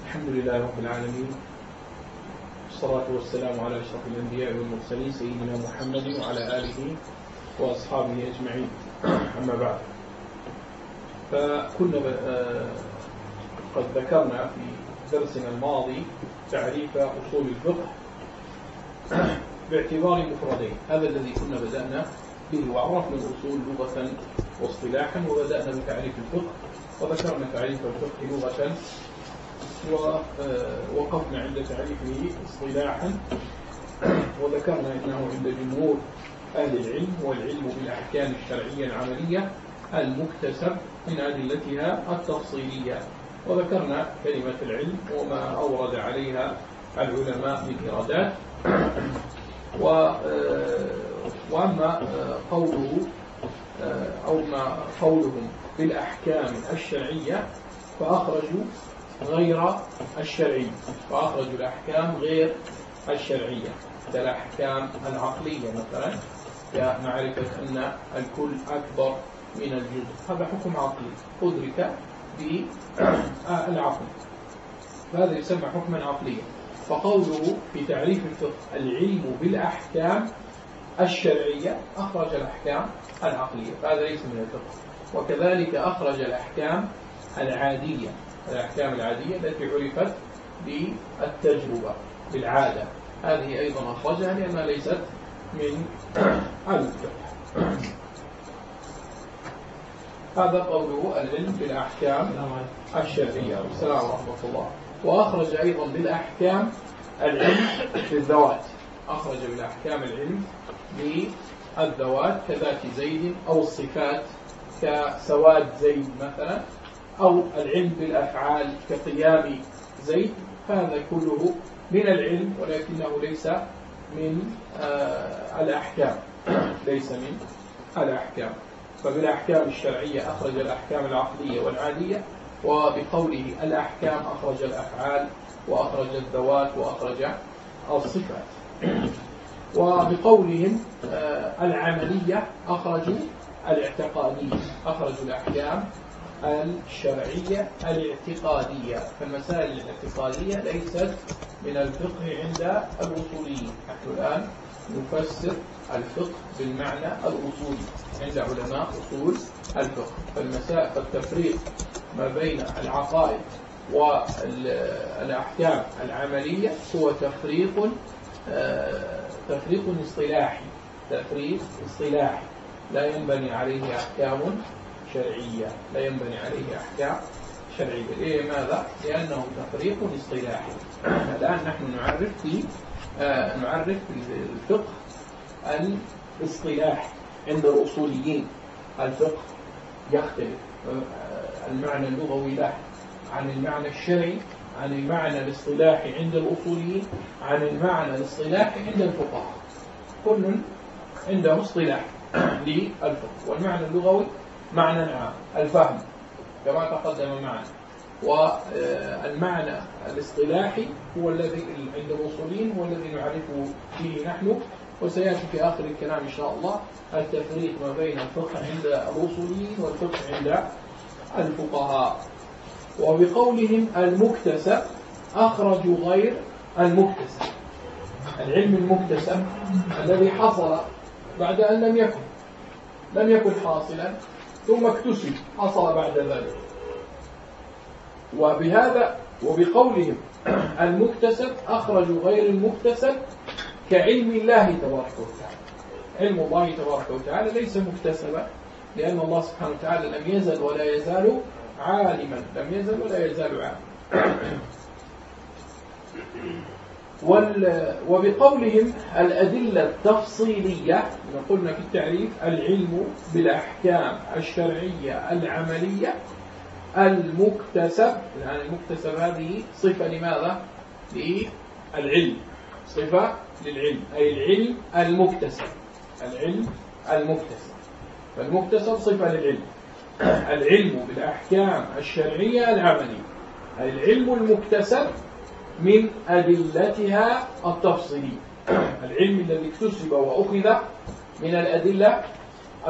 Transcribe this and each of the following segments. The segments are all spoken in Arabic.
الحمد لله رب العالمين، والصلاة والسلام على أشرف الأنبياء والمرسلين سيدنا محمد وعلى آله وأصحابه أجمعين. أما بعد، فكنا قد ذكرنا في درسنا الماضي تعريف أصول الفقه باعتبار مفردين. هذا الذي كنا بدأنا به، وعرفنا الأصول لغة واصطلاحا، وبدأنا بتعريف الفقه وذكرنا تعريف الفقه لغة، ووقفنا عند تعريفه اصطلاحا، وذكرنا أنه عند جمهور أهل العلم هو العلم بالأحكام الشرعية العملية المكتسب من أدلتها التفصيلية، وذكرنا كلمة العلم وما أورد عليها العلماء من إرادات. وأما قوله أو ما قولهم بالأحكام الشرعية فأخرجوا غير الشرعية، فأخرجوا الأحكام غير الشرعية كالأحكام العقلية مثلا، كمعرفة أن الكل أكبر من الجزء، هذا حكم عقلي أدرك بالعقل، فهذا يسمى حكما عقليا. فقوله في تعريف الفقه العلم بالأحكام الشرعية أخرج الأحكام العقلية، فهذا ليس من الفقه. وكذلك أخرج الأحكام العادية، الأحكام العادية التي عرفت بالتجربة بالعادة، هذه أيضا أخرجها لأنها ليست من الفقه. هذا قوله العلم بالأحكام الشرعية. والسلام ورحمة الله. وأخرج أيضا بالأحكام العلم بالذوات، أخرج بالأحكام العلم بالذوات كذات زيد، أو الصفات كسواد زيد مثلا، أو العلم بالأفعال كقيام زيد، هذا كله من العلم ولكنه ليس من الأحكام، ليس من الأحكام. فبالأحكام الشرعية أخرج الأحكام العقلية والعادية، وبقوله الأحكام أخرج الأفعال وأخرج الذوات وأخرج الصفات. وبقولهم العملية أخرجوا الاعتقادية، أخرجوا الأحكام الشرعية الاعتقادية، فالمسائل الاعتقادية ليست من الفقه عند الأصوليين. نحن الآن نفسر الفقه بالمعنى الأصولي عند علماء أصول الفقه، فالتفريق ما بين العقائد والأحكام العملية هو تفريق اصطلاحي، تفريق اصطلاحي لا ينبني عليه أحكام شرعية، لا ينبني عليه أحكام شرعية. لماذا؟ لأنه تفريق اصطلاحي. الآن نحن نعرف الفقه الاصطلاحي عند الأصوليين. الفقه يختلف المعنى اللغوي له عن المعنى الشرعي، عن المعنى الاصطلاحي عند الأصوليين، عن المعنى الاصطلاحي عند الفقهاء. كل عنده اصطلاح للفقه، والمعنى اللغوي معنى عام الفهم كما تقدم معنا، والمعنى الاصطلاحي هو الذي عند الأصوليين هو الذي نعرفه فيه نحن، وسيأتي في آخر الكلام إن شاء الله التفريق ما بين الفقه عند الأصوليين والفقه عند الفقهاء. وبقولهم المكتسب أخرجوا غير المكتسب، العلم المكتسب الذي حصل بعد أن لم يكن حاصلا ثم اكتسب، حصل بعد ذلك. وبقولهم المكتسب أخرجوا غير المكتسب كعلم الله تبارك وتعالى. علم الله تبارك وتعالى ليس مكتسبا، لأن الله سبحانه وتعالى لم يزل ولا يزال عالما، لم يزل ولا يزال عالما. وبقولهم الأدلة التفصيلية، قلنا في التعريف العلم بالأحكام الشرعية العملية المكتسب. الآن المكتسب هذه صفة لماذا؟ للعلم، صفة للعلم، أي العلم المكتسب، العلم المكتسب، فالمكتسب صفة للعلم. العلم بالأحكام الشرعية العملية، أي العلم المكتسب من أدلتها التفصيلية، العلم الذي اكتسب وأخذ من الأدلة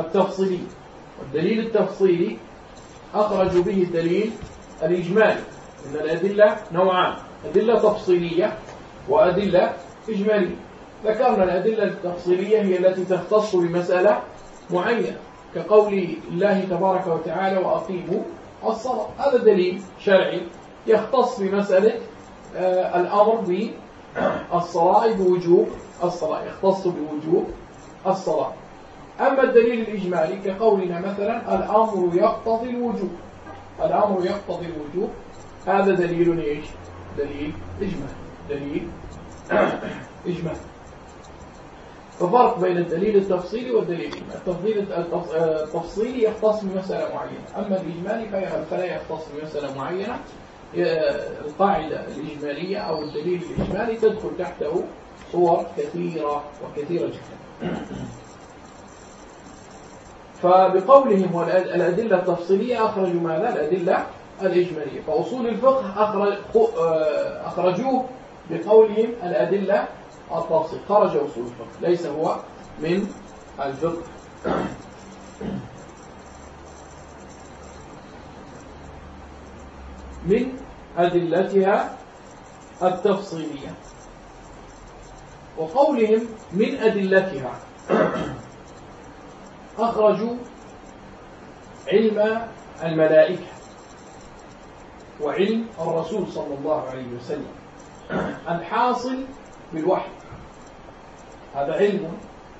التفصيلية. والدليل التفصيلي أخرجوا به الدليل الإجمالي، إن الأدلة نوعان: أدلة تفصيلية وأدلة إجمالية. ذكرنا الأدلة التفصيلية هي التي تختص بمسألة معينة، كقول الله تبارك وتعالى وأقيموا الصلاة. هذا دليل شرعي يختص بمسألة الأمر بالصلاة، بوجوب الصلاة، يختص بوجوب الصلاة. أما الدليل الإجمالي كقولنا مثلا الأمر يقتضي الوجوب، الأمر يقتضي الوجوب، هذا دليل إيش؟ دليل إجمالي، دليل إجمالي. ففرق بين الدليل التفصيلي والدليل الإجمالي. التفصيلي يختص بمسألة معينة، أما الإجمالي فلا يختص بمسألة معينة. القاعدة الإجمالية أو الدليل الإجمالي تدخل تحته صور كثيرة وكثيرة جدا. فبقولهم والأدلة التفصيلية أخرجوا ماذا؟ الأدلة الإجمالية. فأصول الفقه أخرجوه بقولهم الأدلة التفصيلية، خرج أصول الفقه، ليس هو من الفقه. من أدلتها التفصيلية. وقولهم من أدلتها أخرجوا علم الملائكة وعلم الرسول صلى الله عليه وسلم الحاصل بالوحي. هذا علم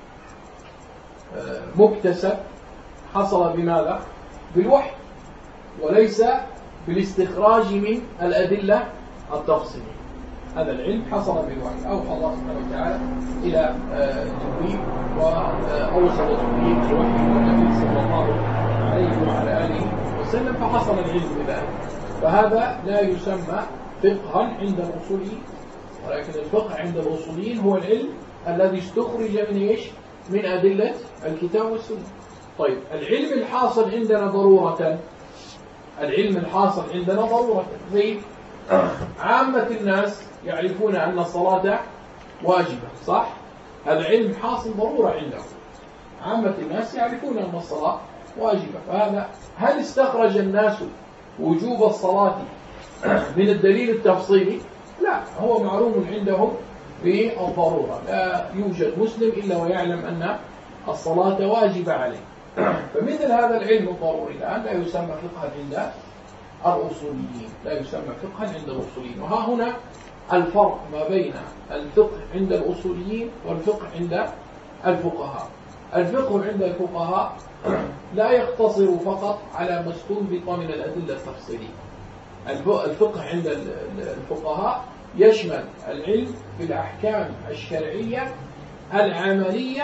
مكتسب حصل بماذا؟ بالوحي، وليس بالاستخراج من الأدلة التفصيلية. هذا العلم حصل بالوحي، أوحى الله سبحانه وتعالى إلى جبريل وأوصل جبريل الوحي والنبي صلى الله عليه وعلى آله وسلم، فحصل العلم بذلك. فهذا لا يسمى فقها عند الأصوليين، ولكن الفقه عند الأصوليين هو العلم الذي استخرج من إيش؟ من أدلة الكتاب والسنة. طيب، العلم الحاصل عندنا ضرورة، العلم الحاصل عندنا ضرورة زي عامة الناس يعرفون أن الصلاة واجبة، صح؟ هذا علم حاصل ضرورة عندهم، عامة الناس يعرفون أن الصلاة واجبة. فهذا هل استخرج الناس وجوب الصلاة من الدليل التفصيلي؟ لا، هو معلوم عندهم بالضرورة. لا يوجد مسلم إلا ويعلم أن الصلاة واجبة عليه. فمثل هذا العلم الضروري الآن لا يسمى فقها عند الأصوليين، لا يسمى فقها عند الأصوليين. وها هنا الفرق ما بين الفقه عند الأصوليين والفقه عند الفقهاء. الفقه عند الفقهاء لا يقتصر فقط على ما استنبط من الأدلة التفصيلية. الفقه عند الفقهاء يشمل العلم بالأحكام الشرعية العملية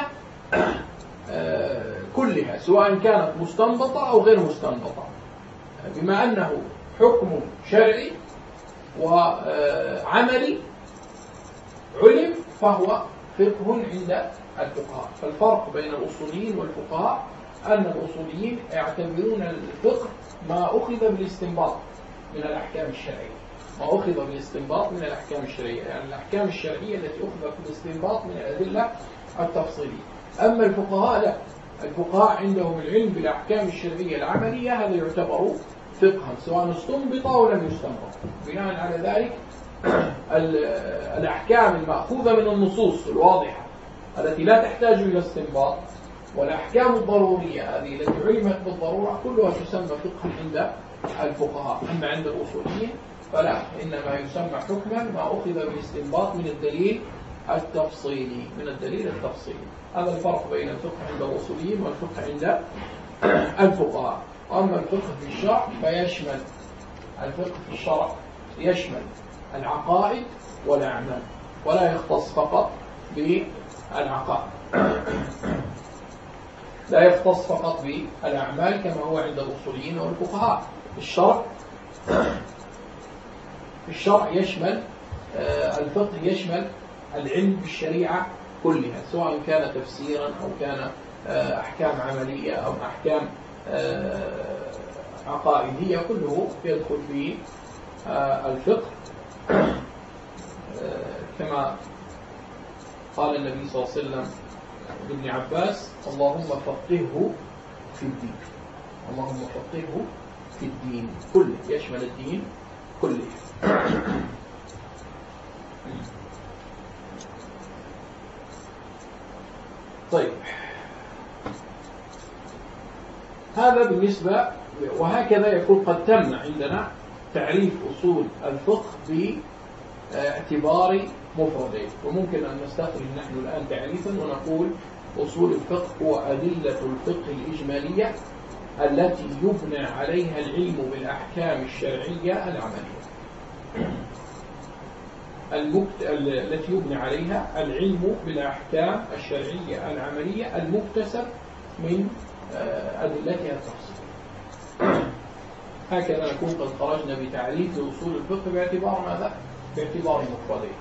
كلها، سواء كانت مستنبطة أو غير مستنبطة. بما أنه حكم شرعي وعملي علم، فهو فقه عند الفقهاء. فالفرق بين الأصوليين والفقهاء أن الأصوليين يعتبرون الفقه ما أخذ بالاستنباط من الأحكام الشرعية، ما أخذ بالاستنباط من الأحكام الشرعية، يعني الأحكام الشرعية التي أخذت بالاستنباط من الأدلة التفصيلية. أما الفقهاء لا، الفقهاء عندهم العلم بالأحكام الشرعية العملية، هذا يعتبر فقها سواء استنبط أو لم يستنبط. بناء على ذلك الأحكام المأخوذة من النصوص الواضحة التي لا تحتاج إلى استنباط، والأحكام الضرورية هذه التي علمت بالضرورة، كلها تسمى فقها عند الفقهاء. أما عند الأصوليين فلا، إنما يسمى حكما ما أخذ بالاستنباط من الدليل التفصيلي، من الدليل التفصيلي. هذا الفرق بين الفقه عند الأصوليين والفقه عند الفقهاء. أما الفقه في الشرع فيشمل، الفقه في الشرع يشمل العقائد والأعمال، ولا يختص فقط بالعقائد، لا يختص فقط بالأعمال كما هو عند الأصوليين والفقهاء. الشرع يشمل، الفقه يشمل العلم بالشريعة كلها، سواء كان تفسيرا أو كان أحكام عملية أو أحكام عقائدية، كله يدخل في الفقه. كما قال النبي صلى الله عليه وسلم لابن عباس: اللهم فقهه في الدين، اللهم فقهه في الدين كله، يشمل الدين كله. طيب، هذا بالنسبة، وهكذا يكون قد تم عندنا تعريف أصول الفقه باعتبار مفردين. وممكن أن نستخرج نحن الآن تعريفا ونقول أصول الفقه هو أدلة الفقه الإجمالية التي يبنى عليها العلم بالأحكام الشرعية العملية، التي يبنى عليها العلم بالأحكام الشرعية العملية المكتسب من أدلتها التفصيلية. هكذا نكون قد خرجنا بتعريف أصول الفقه باعتبار ماذا؟ باعتبار مفردين.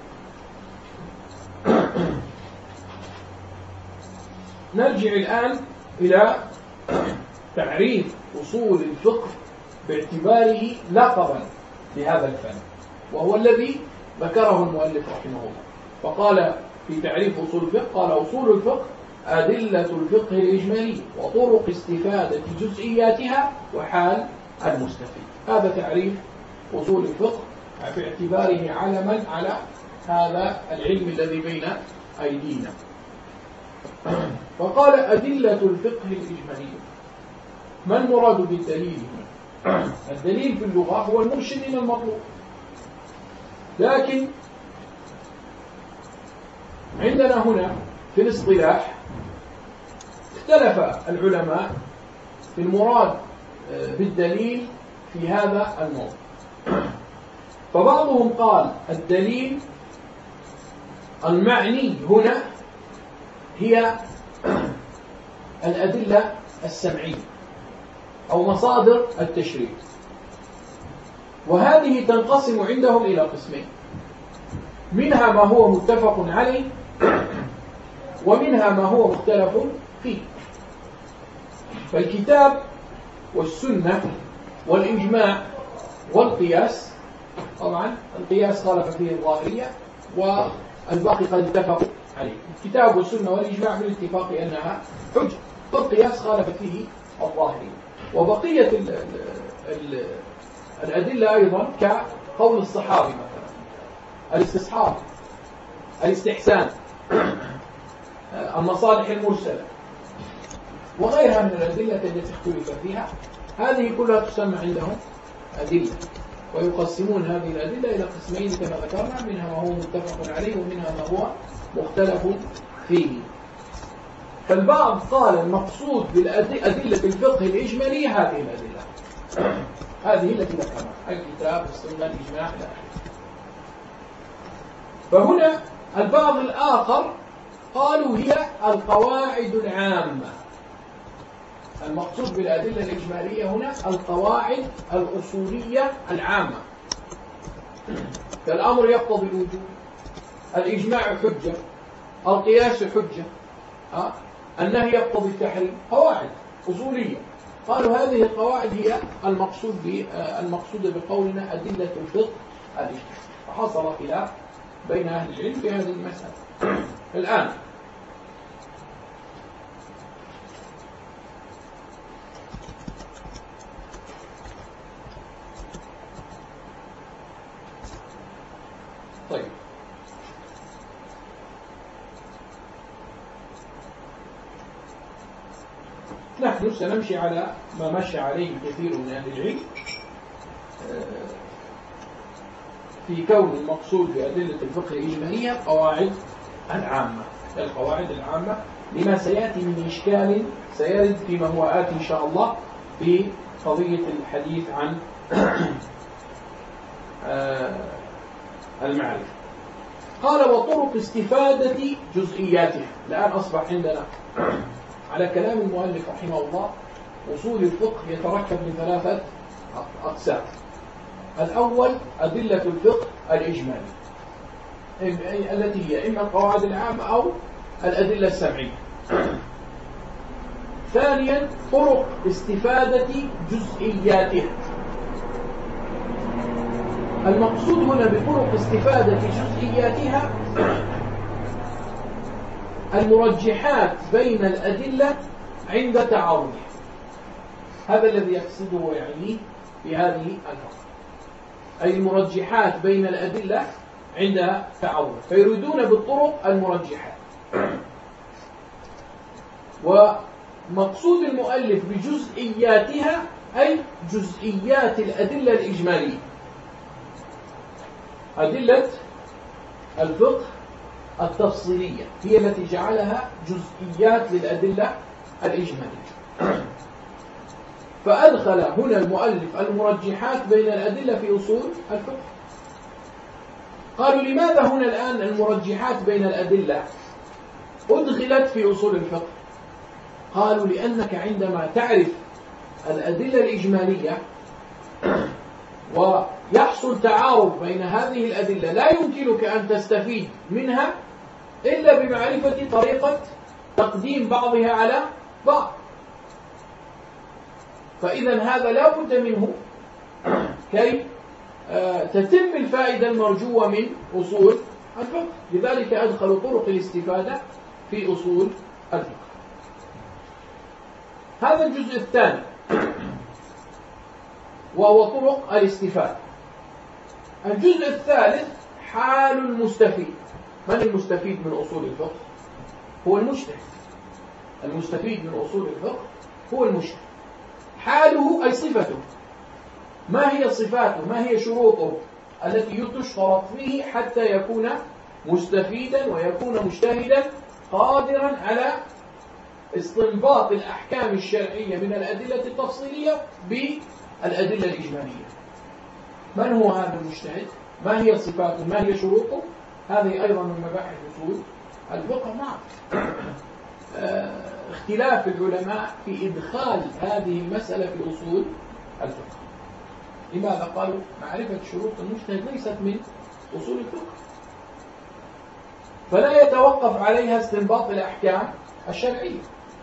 نرجع الآن إلى تعريف أصول الفقه باعتباره لقبا لهذا الفن، وهو الذي ذكره المؤلف رحمه الله. فقال في تعريف أصول الفقه، قال أصول الفقه أدلة الفقه الإجمالي وطرق استفادة جزئياتها وحال المستفيد. هذا تعريف أصول الفقه باعتباره علما على هذا العلم الذي بين أيدينا. فقال أدلة الفقه الإجمالي. ما المراد بالدليل؟ الدليل في اللغة هو المرشد إلى المطلوب، لكن عندنا هنا في الاصطلاح اختلف العلماء في المراد بالدليل في هذا الموضوع. فبعضهم قال الدليل المعني هنا هي الأدلة السمعية أو مصادر التشريع، وهذه تنقسم عندهم إلى قسمين: منها ما هو متفق عليه، ومنها ما هو مختلف فيه. فالكتاب والسنة والإجماع والقياس، طبعا القياس خالف فيه الظاهرية والباقي قد اتفقوا عليه. الكتاب والسنة والإجماع بالاتفاق أنها حجة، والقياس خالف فيه الظاهرية. وبقية الأدلة أيضا كقول الصحابي مثلا، الاستصحاب، الاستحسان، المصالح المرسلة، وغيرها من الأدلة التي اختلف فيها، هذه كلها تسمى عندهم أدلة. ويقسمون هذه الأدلة إلى قسمين كما ذكرنا: منها ما هو متفق عليه ومنها ما هو مختلف فيه. فالبعض قال المقصود بالأدلة الفقه الإجمالية هذه الأدلة، هذه التي ذكرنا: الكتاب والسنة الإجماع إلى آخره. فهنا البعض الآخر قالوا هي القواعد العامة. المقصود بالأدلة الإجمالية هنا القواعد الأصولية العامة، فالأمر يقتضي الوجوب، الإجماع حجة، القياس حجة، النهي يقتضي التحريم، قواعد أصولية. قالوا هذه القواعد هي المقصود بقولنا أدلة الفقه الإجمالي. فحصل خلاف بين أهل العلم في هذه المسألة. الآن طيب، نحن سنمشي على ما مشى عليه كثير من أهل العلم في كون المقصود بأدلة الفقه الإجمالية القواعد العامة. القواعد العامة لما سيأتي من إشكال سيرد فيما هو آتي إن شاء الله في قضية الحديث عن المعرفة. قال وطرق استفادة جزئياتها. الآن أصبح عندنا على كلام المؤلف رحمه الله أصول الفقه يتركب من ثلاثة أقسام. الأول أدلة الفقه الإجمالي التي هي إما القواعد العامة أو الأدلة السمعية. ثانيا طرق استفادة جزئياتها. المقصود هنا بطرق استفادة جزئياتها المرجحات بين الأدلة عند تعارضها. هذا الذي يقصده ويعنيه بهذه الفقرة. أي المرجحات بين الأدلة عند تعارض، فيريدون بالطرق المرجحات. ومقصود المؤلف بجزئياتها أي جزئيات الأدلة الإجمالية. أدلة الفقه التفصيلية هي التي جعلها جزئيات للأدلة الإجمالية. فأدخل هنا المؤلف المرجحات بين الأدلة في أصول الفقه. قالوا لماذا هنا الآن المرجحات بين الأدلة أدخلت في أصول الفقه؟ قالوا لأنك عندما تعرف الأدلة الإجمالية ويحصل تعارض بين هذه الأدلة لا يمكنك أن تستفيد منها إلا بمعرفة طريقة تقديم بعضها على بعض. فإذا هذا لا بد منه كي تتم الفائدة المرجوة من أصول الفقه. لذلك أدخلوا طرق الاستفادة في أصول الفقه. هذا الجزء الثاني وهو طرق الاستفادة. الجزء الثالث حال المستفيد. من المستفيد من أصول الفقه؟ هو المجتهد. المستفيد من أصول الفقه هو المجتهد. حاله أي صفته. ما هي صفاته؟ ما هي شروطه التي تشترط فيه حتى يكون مستفيدا ويكون مجتهدا قادرا على استنباط الأحكام الشرعية من الأدلة التفصيلية بالأدلة الإجمالية؟ من هو هذا المجتهد؟ ما هي صفاته؟ ما هي شروطه؟ هذه أيضا من مباحث أصول الفقه. مع اختلاف العلماء في إدخال هذه المسألة في أصول الفقه. لماذا؟ قالوا معرفة شروط المجتهد ليست من أصول الفقه، فلا يتوقف عليها استنباط الأحكام الشرعية،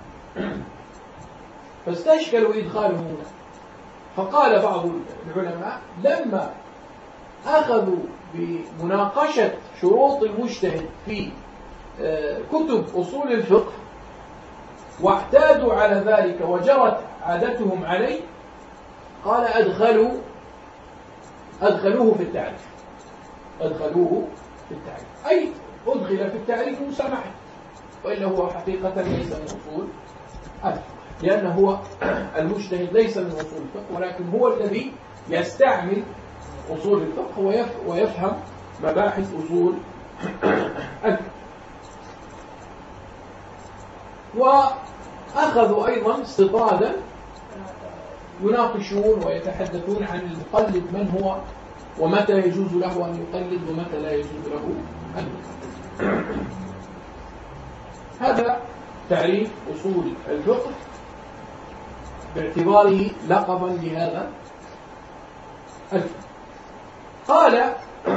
فاستشكلوا إدخاله هنا. فقال بعض العلماء لما أخذوا بمناقشة شروط المجتهد في كتب أصول الفقه واعتادوا على ذلك وجرت عادتهم عليه، قال أدخلوه في التعريف. أدخلوه في التعريف أي أدخل في التعريف مسامحة، وإلا هو حقيقة ليس من أصول الفقه، لأنه هو المجتهد ليس من أصول الفقه، ولكن هو الذي يستعمل أصول الفقه ويفهم مباحث أصول الفقه. وأخذوا أيضا استطرادا يناقشون ويتحدثون عن المقلد من هو ومتى يجوز له أن يقلد ومتى لا يجوز له أن يقلد. هذا تعريف أصول الفقه باعتباره لقبا لهذا الفقه. قال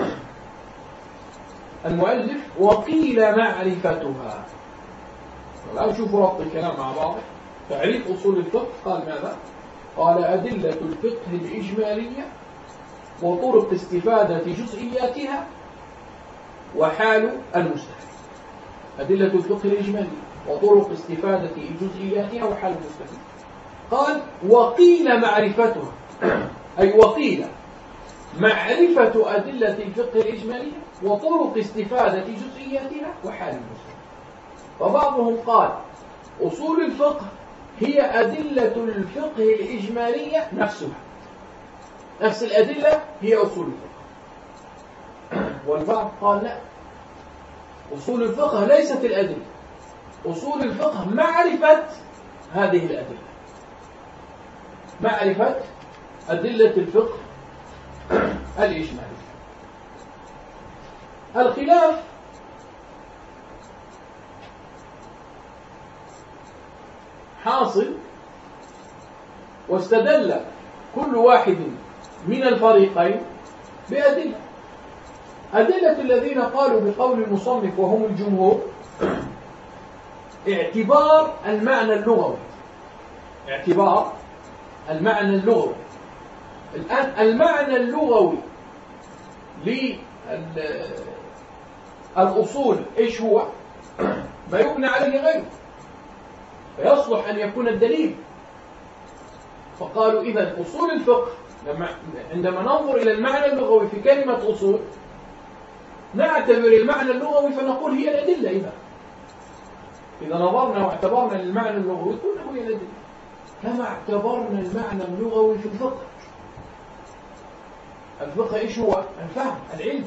المؤلف وقيل معرفتها. الآن شوفوا ربط الكلام مع بعض. تعريف أصول الفقه قال ماذا؟ قال أدلة الفقه الإجمالية وطرق استفادة جزئياتها وحال المجتهد. أدلة الفقه الإجمالية وطرق استفادة جزئياتها وحال المجتهد. قال وقيل معرفتها، أي وقيل معرفة أدلة الفقه الإجمالية وطرق استفادة جزئياتها وحال المجتهد. وبعضهم قال أصول الفقه هي أدلة الفقه الإجمالية نفسها، نفس الأدلة هي أصول الفقه. والبعض قال لا، أصول الفقه ليست الأدلة، أصول الفقه معرفة هذه الأدلة، معرفة أدلة الفقه الإجمالي. الخلاف حاصل، واستدل كل واحد من الفريقين بأدلة. أدلة الذين قالوا بقول المصنف وهم الجمهور اعتبار المعنى اللغوي، اعتبار المعنى اللغوي. الآن المعنى اللغوي للأصول إيش هو؟ ما يبنى عليه غيره، فيصلح أن يكون الدليل. فقالوا إذن أصول الفقه عندما ننظر إلى المعنى اللغوي في كلمة أصول نعتبر المعنى اللغوي فنقول هي الأدلة. إذا نظرنا واعتبرنا المعنى اللغوي قلنا هي الأدلة، كما اعتبرنا المعنى اللغوي في الفقه. الفقه إيش هو؟ الفهم، العلم.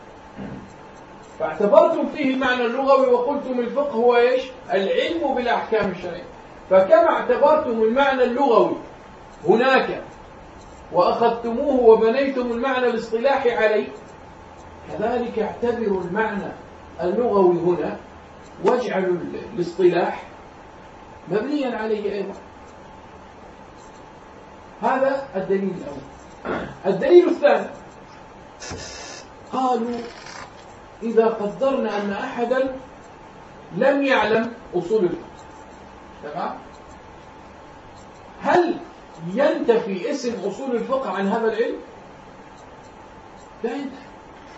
فاعتبرتم فيه المعنى اللغوي وقلتم الفقه هو إيش؟ العلم بالأحكام الشرعية. فكما اعتبرتم المعنى اللغوي هناك وأخذتموه وبنيتم المعنى الاصطلاحي عليه، كذلك اعتبروا المعنى اللغوي هنا واجعلوا الاصطلاح مبنيا عليه أيضا. هذا الدليل الأول. الدليل الثاني، قالوا إذا قدرنا أن أحدا لم يعلم أصول الفقه، تمام، هل ينتفي اسم أصول الفقه عن هذا العلم؟ لا ينتفي.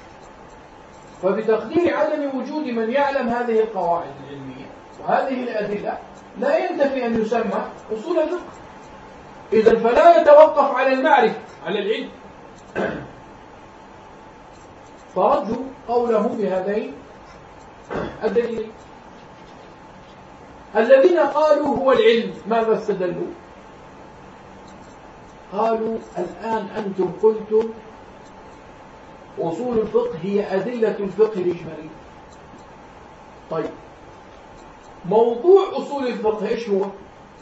فبتقدير عدم وجود من يعلم هذه القواعد العلمية وهذه الأدلة لا ينتفي أن يسمى أصول الفقه. إذن فلا يتوقف على المعرفة، على العلم. فردوا قوله بهذين الدليلين. الذين قالوا هو العلم ماذا استدلوا؟ قالوا الآن أنتم قلتم أصول الفقه هي أدلة الفقه الإجمالي. طيب، موضوع أصول الفقه إيش هو؟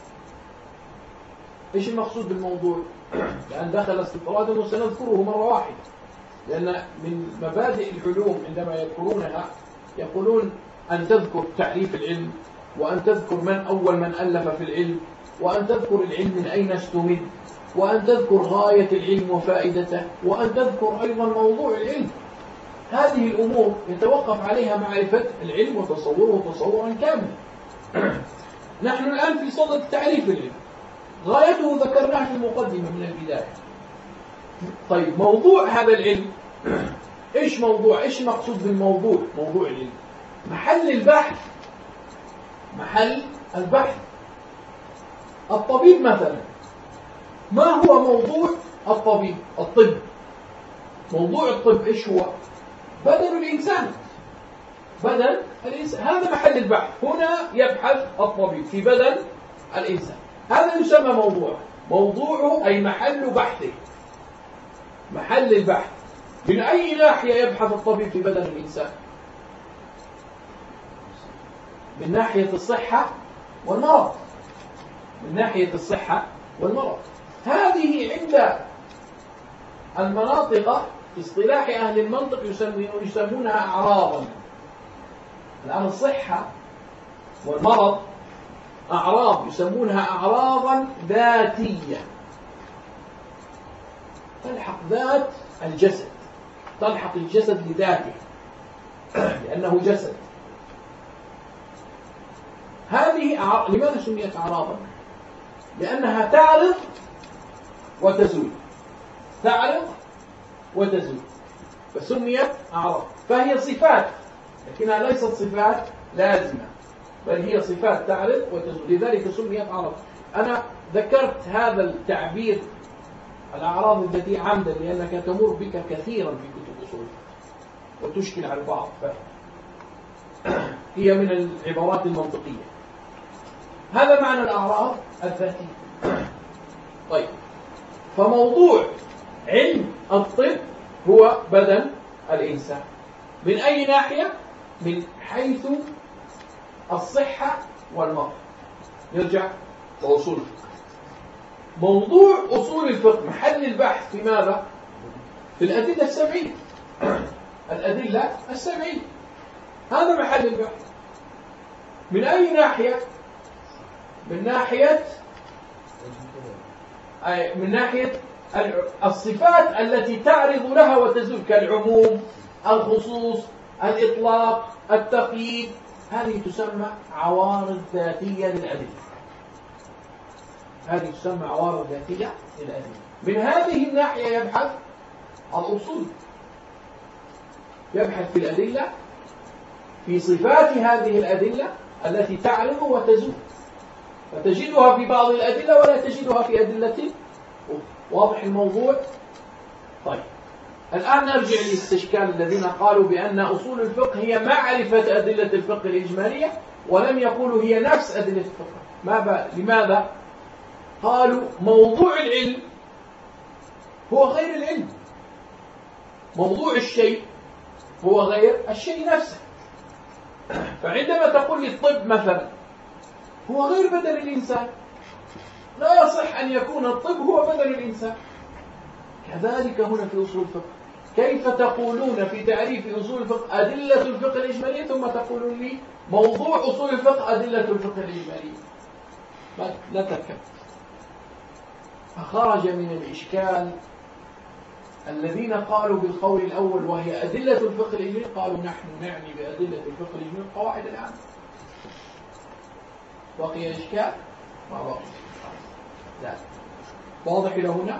إيش المقصود بالموضوع؟ لأن دخل استطرادا وسنذكره مرة واحدة، لأن من مبادئ العلوم عندما يذكرونها يقولون أن تذكر تعريف العلم، وأن تذكر من أول من ألف في العلم، وأن تذكر العلم من أين استمد، وأن تذكر غاية العلم وفائدته، وأن تذكر أيضا موضوع العلم. هذه الأمور يتوقف عليها معرفة العلم وتصوره تصورا كاملا. نحن الآن في صدد تعريف العلم، غايته ذكرناها في المقدمة من البداية. طيب، موضوع هذا العلم إيش موضوع؟ إيش مقصود بالموضوع؟ موضوع العلم محل البحث، محل البحث. الطبيب مثلا، ما هو موضوع الطبيب؟ الطب، موضوع الطب إيش هو؟ بدن الإنسان، بدن الإنسان، هذا محل البحث. هنا يبحث الطبيب في بدن الإنسان، هذا يسمى موضوع. موضوعه أي محل بحثه، محل البحث. من أي ناحية يبحث الطبيب في بدن الإنسان؟ من ناحية الصحة والمرض، من ناحية الصحة والمرض. هذه عند المناطق في اصطلاح أهل المنطق يسمونها أعراضا. الآن الصحة والمرض أعراض يسمونها أعراضا ذاتية، تلحق ذات الجسد، تلحق الجسد لذاته لأنه جسد. هذه لماذا سميت أعراضا؟ لأنها تعرض وتزول، تعرض وتزول، فسميت أعراض. فهي صفات، لكنها ليست صفات لازمة، بل هي صفات تعرض وتزول، لذلك سميت أعراض. أنا ذكرت هذا التعبير الأعراض التي عمدا لأنك تمر بك كثيرا في كتب أصول وتشكل على البعض، هي من العبارات المنطقية. هذا معنى الأعراض الذاتية. طيب، فموضوع علم الطب هو بدن الإنسان. من أي ناحية؟ من حيث الصحة والمرض. نرجع لأصول الفقه. موضوع أصول الفقه محل البحث في ماذا؟ في الأدلة السمعية. الأدلة السمعية هذا محل البحث. من أي ناحية؟ من ناحية الصفات التي تعرض لها وتزول، كالعموم، الخصوص، الإطلاق، التقييد. هذه تسمى عوارض ذاتية للأدلة. هذه تسمى عوارض ذاتية للأدلة. من هذه الناحية يبحث الأصول، يبحث في الأدلة، في صفات هذه الأدلة التي تعرض وتزول، فتجدها في بعض الأدلة ولا تجدها في أدلة أخرى. واضح الموضوع؟ طيب الآن نرجع لاستشكال الذين قالوا بأن أصول الفقه هي معرفة أدلة الفقه الإجمالية ولم يقولوا هي نفس أدلة الفقه. لماذا؟ قالوا موضوع العلم هو غير العلم، موضوع الشيء هو غير الشيء نفسه. فعندما تقول لي الطب مثلا هو غير بدن الإنسان، لا يصح أن يكون الطب هو بدن الإنسان. كذلك هنا في أصول الفقه، كيف تقولون في تعريف أصول الفقه أدلة الفقه الإجمالية ثم تقولون لي موضوع أصول الفقه أدلة الفقه الإجمالية؟ لا تركب. فخرج من الإشكال الذين قالوا بالقول الأول وهي أدلة الفقه الإجمالي، قالوا نحن نعني بأدلة الفقه الإجمالي القواعد العامة. بقي إشكال؟ ما بقي. لا واضح إلى هنا؟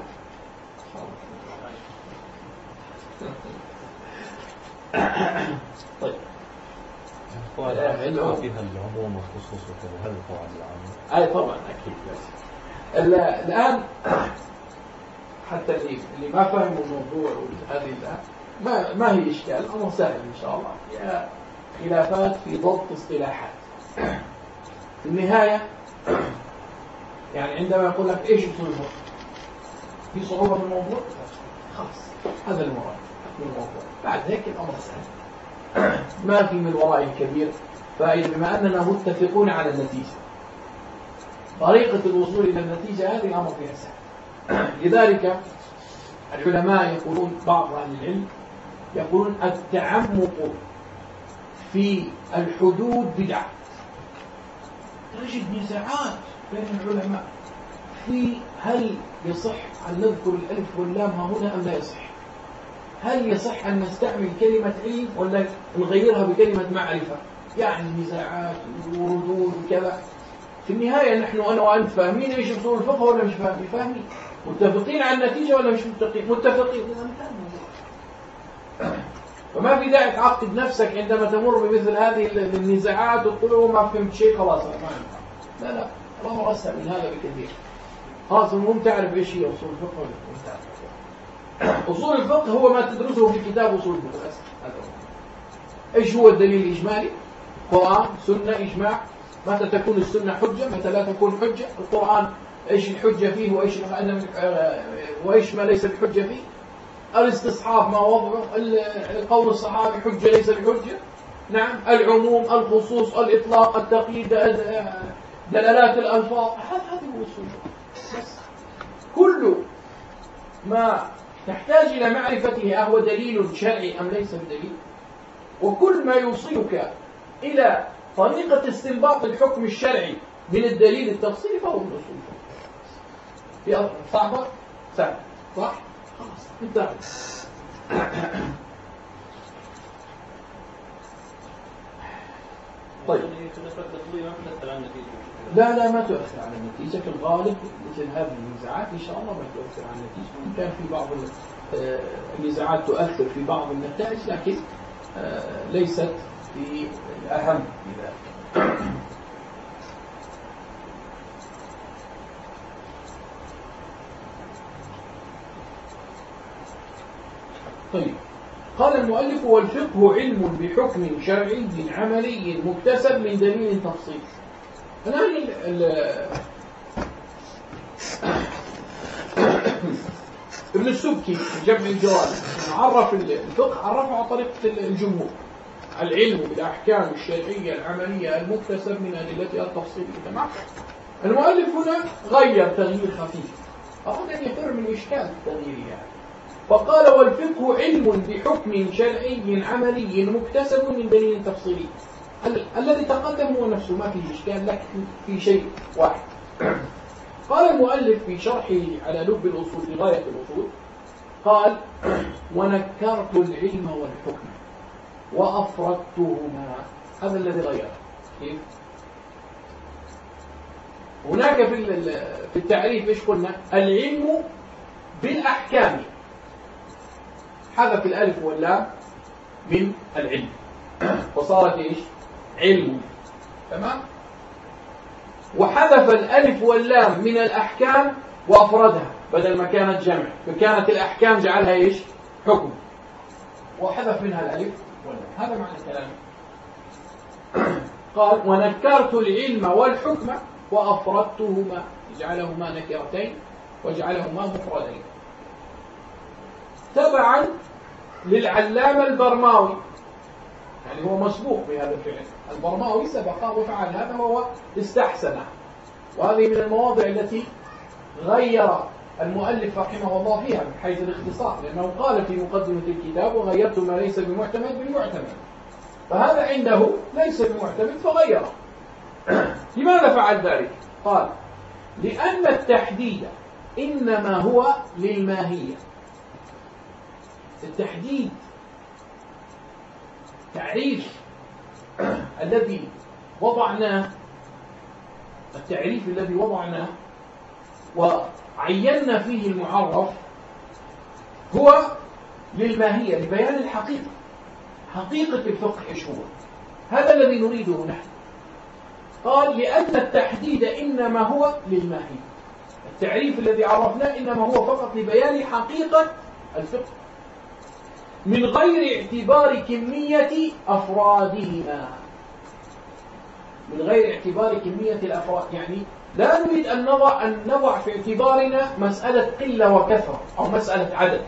طيب القواعد العامة فيها العموم والخصوص وكذا، هذه القواعد العامة. أي طبعا أكيد. الآن حتى اللي ما فهموا الموضوع هذه ما هي إشكال، أمر سهل إن شاء الله، هي خلافات في ضبط اصطلاحات. في النهاية يعني عندما يقول لك إيش أصول الفقه، في صعوبة في الموضوع؟ خلاص هذا المراد من الموضوع، بعد هيك الأمر سهل، ما في من وراء الكبير فائدة، بما أننا متفقون على النتيجة. طريقة الوصول إلى النتيجة هذه الأمر فيها سهل. لذلك العلماء يقولون، بعض أهل العلم يقولون التعمق في الحدود بدعة. تجد نزاعات بين العلماء في هل يصح أن نذكر الألف واللام هنا أم لا يصح، هل يصح أن نستعمل كلمة علم ولا نغيرها بكلمة معرفة، يعني نزاعات وردود وكذا. في النهاية نحن أنا وأنت فاهمين إيش أصول الفقه ولا مش فاهمين؟ فاهمين. متفقين على النتيجة ولا مش متفقين؟ فما في داعي تعقد نفسك عندما تمر بمثل هذه النزاعات وتقول ما فهمت شيء خلاص أنا ما أنفع. لا الأمر أسهل من هذا بكثير. خلاص المهم تعرف إيش هي أصول الفقه ولا تعرف. أصول الفقه هو ما تدرسه في كتاب أصول الفقه. إيش هو الدليل الإجمالي؟ قرآن، سنة، إجماع. متى تكون السنة حجة، متى لا تكون حجة؟ القرآن إيش الحجة فيه وإيش ما ليس الحجة فيه؟ الاستصحاب ما وضعه، قول الصحابي حجة ليس بحجة. نعم، العموم، الخصوص، الإطلاق، التقييد، دلالات الألفاظ، هذه هو أصول الفقه. بس كل ما تحتاج إلى معرفته أهو دليل شرعي أم ليس بدليل، وكل ما يوصلك إلى طريقة استنباط الحكم الشرعي من الدليل التفصيلي فهو من أصول الفقه. صعبة؟ سهل، صح؟ خلاص انتهى. طيب لا ما تؤثر على النتيجة في الغالب. مثل هذه النزاعات إن شاء الله ما تؤثر على النتيجة، وإن كان في بعض النزاعات تؤثر في بعض النتائج لكن ليست في الأهم في ذلك. طيب قال المؤلف والفقه علم بحكم شرعي عملي مكتسب من دليل تفصيلي. الآن ابن السبكي في جمع الجوامع عرف الفقه عرفه على طريقة الجمهور: العلم بالأحكام الشرعية العملية المكتسب من أدلتها التفصيلية. تمام. المؤلف هنا غير تغيير خفيف، أراد أن يفر من إشكال التغيير يعني. فقال والفقه علم بحكم شرعي عملي مكتسب من دليل تفصيلي. الذي تقدم هو نفسه ما فيه إشكال، لكن في شيء واحد. قال المؤلف في شرحه على لب الأصول في غاية الأصول، قال ونكرت العلم والحكم وأفردتهما. هذا الذي غيره. كيف؟ هناك في التعريف إيش قلنا؟ العلم بالأحكام، حذف الألف واللام من العلم وصارت إيش؟ علم. تمام. وحذف الألف واللام من الأحكام وأفردها بدل ما كانت جمع، فكانت الأحكام جعلها إيش؟ حكم، وحذف منها الألف واللام. هذا معنى الكلام. قال ونكرت العلم والحكم وأفردتهما، جعلهما نكرتين وجعلهما مفردين تبعا للعلامة البرماوي. يعني هو مسبوق بهذا الفعل، البرماوي سبق وفعل هذا وهو استحسنه. وهذه من المواضع التي غير المؤلف رحمه الله فيها من حيث الاختصار، لأنه قال في مقدمة الكتاب وغيرت ما ليس بمعتمد بالمعتمد، فهذا عنده ليس بمعتمد فغيره. لماذا فعل ذلك؟ قال لأن التحديد إنما هو للماهية. التحديد تعريف الذي وضعناه، التعريف الذي وضعناه وعينا فيه المعرف هو للماهية، لبيان الحقيقة، حقيقة الفقه إيش هو، هذا الذي نريده نحن. قال لأن التحديد إنما هو للماهية، التعريف الذي عرفناه إنما هو فقط لبيان حقيقة الفقه من غير اعتبار كمية أفرادهما، من غير اعتبار كمية الأفراد. يعني لا نريد أن نضع في اعتبارنا مسألة قلة وكثرة أو مسألة عدد.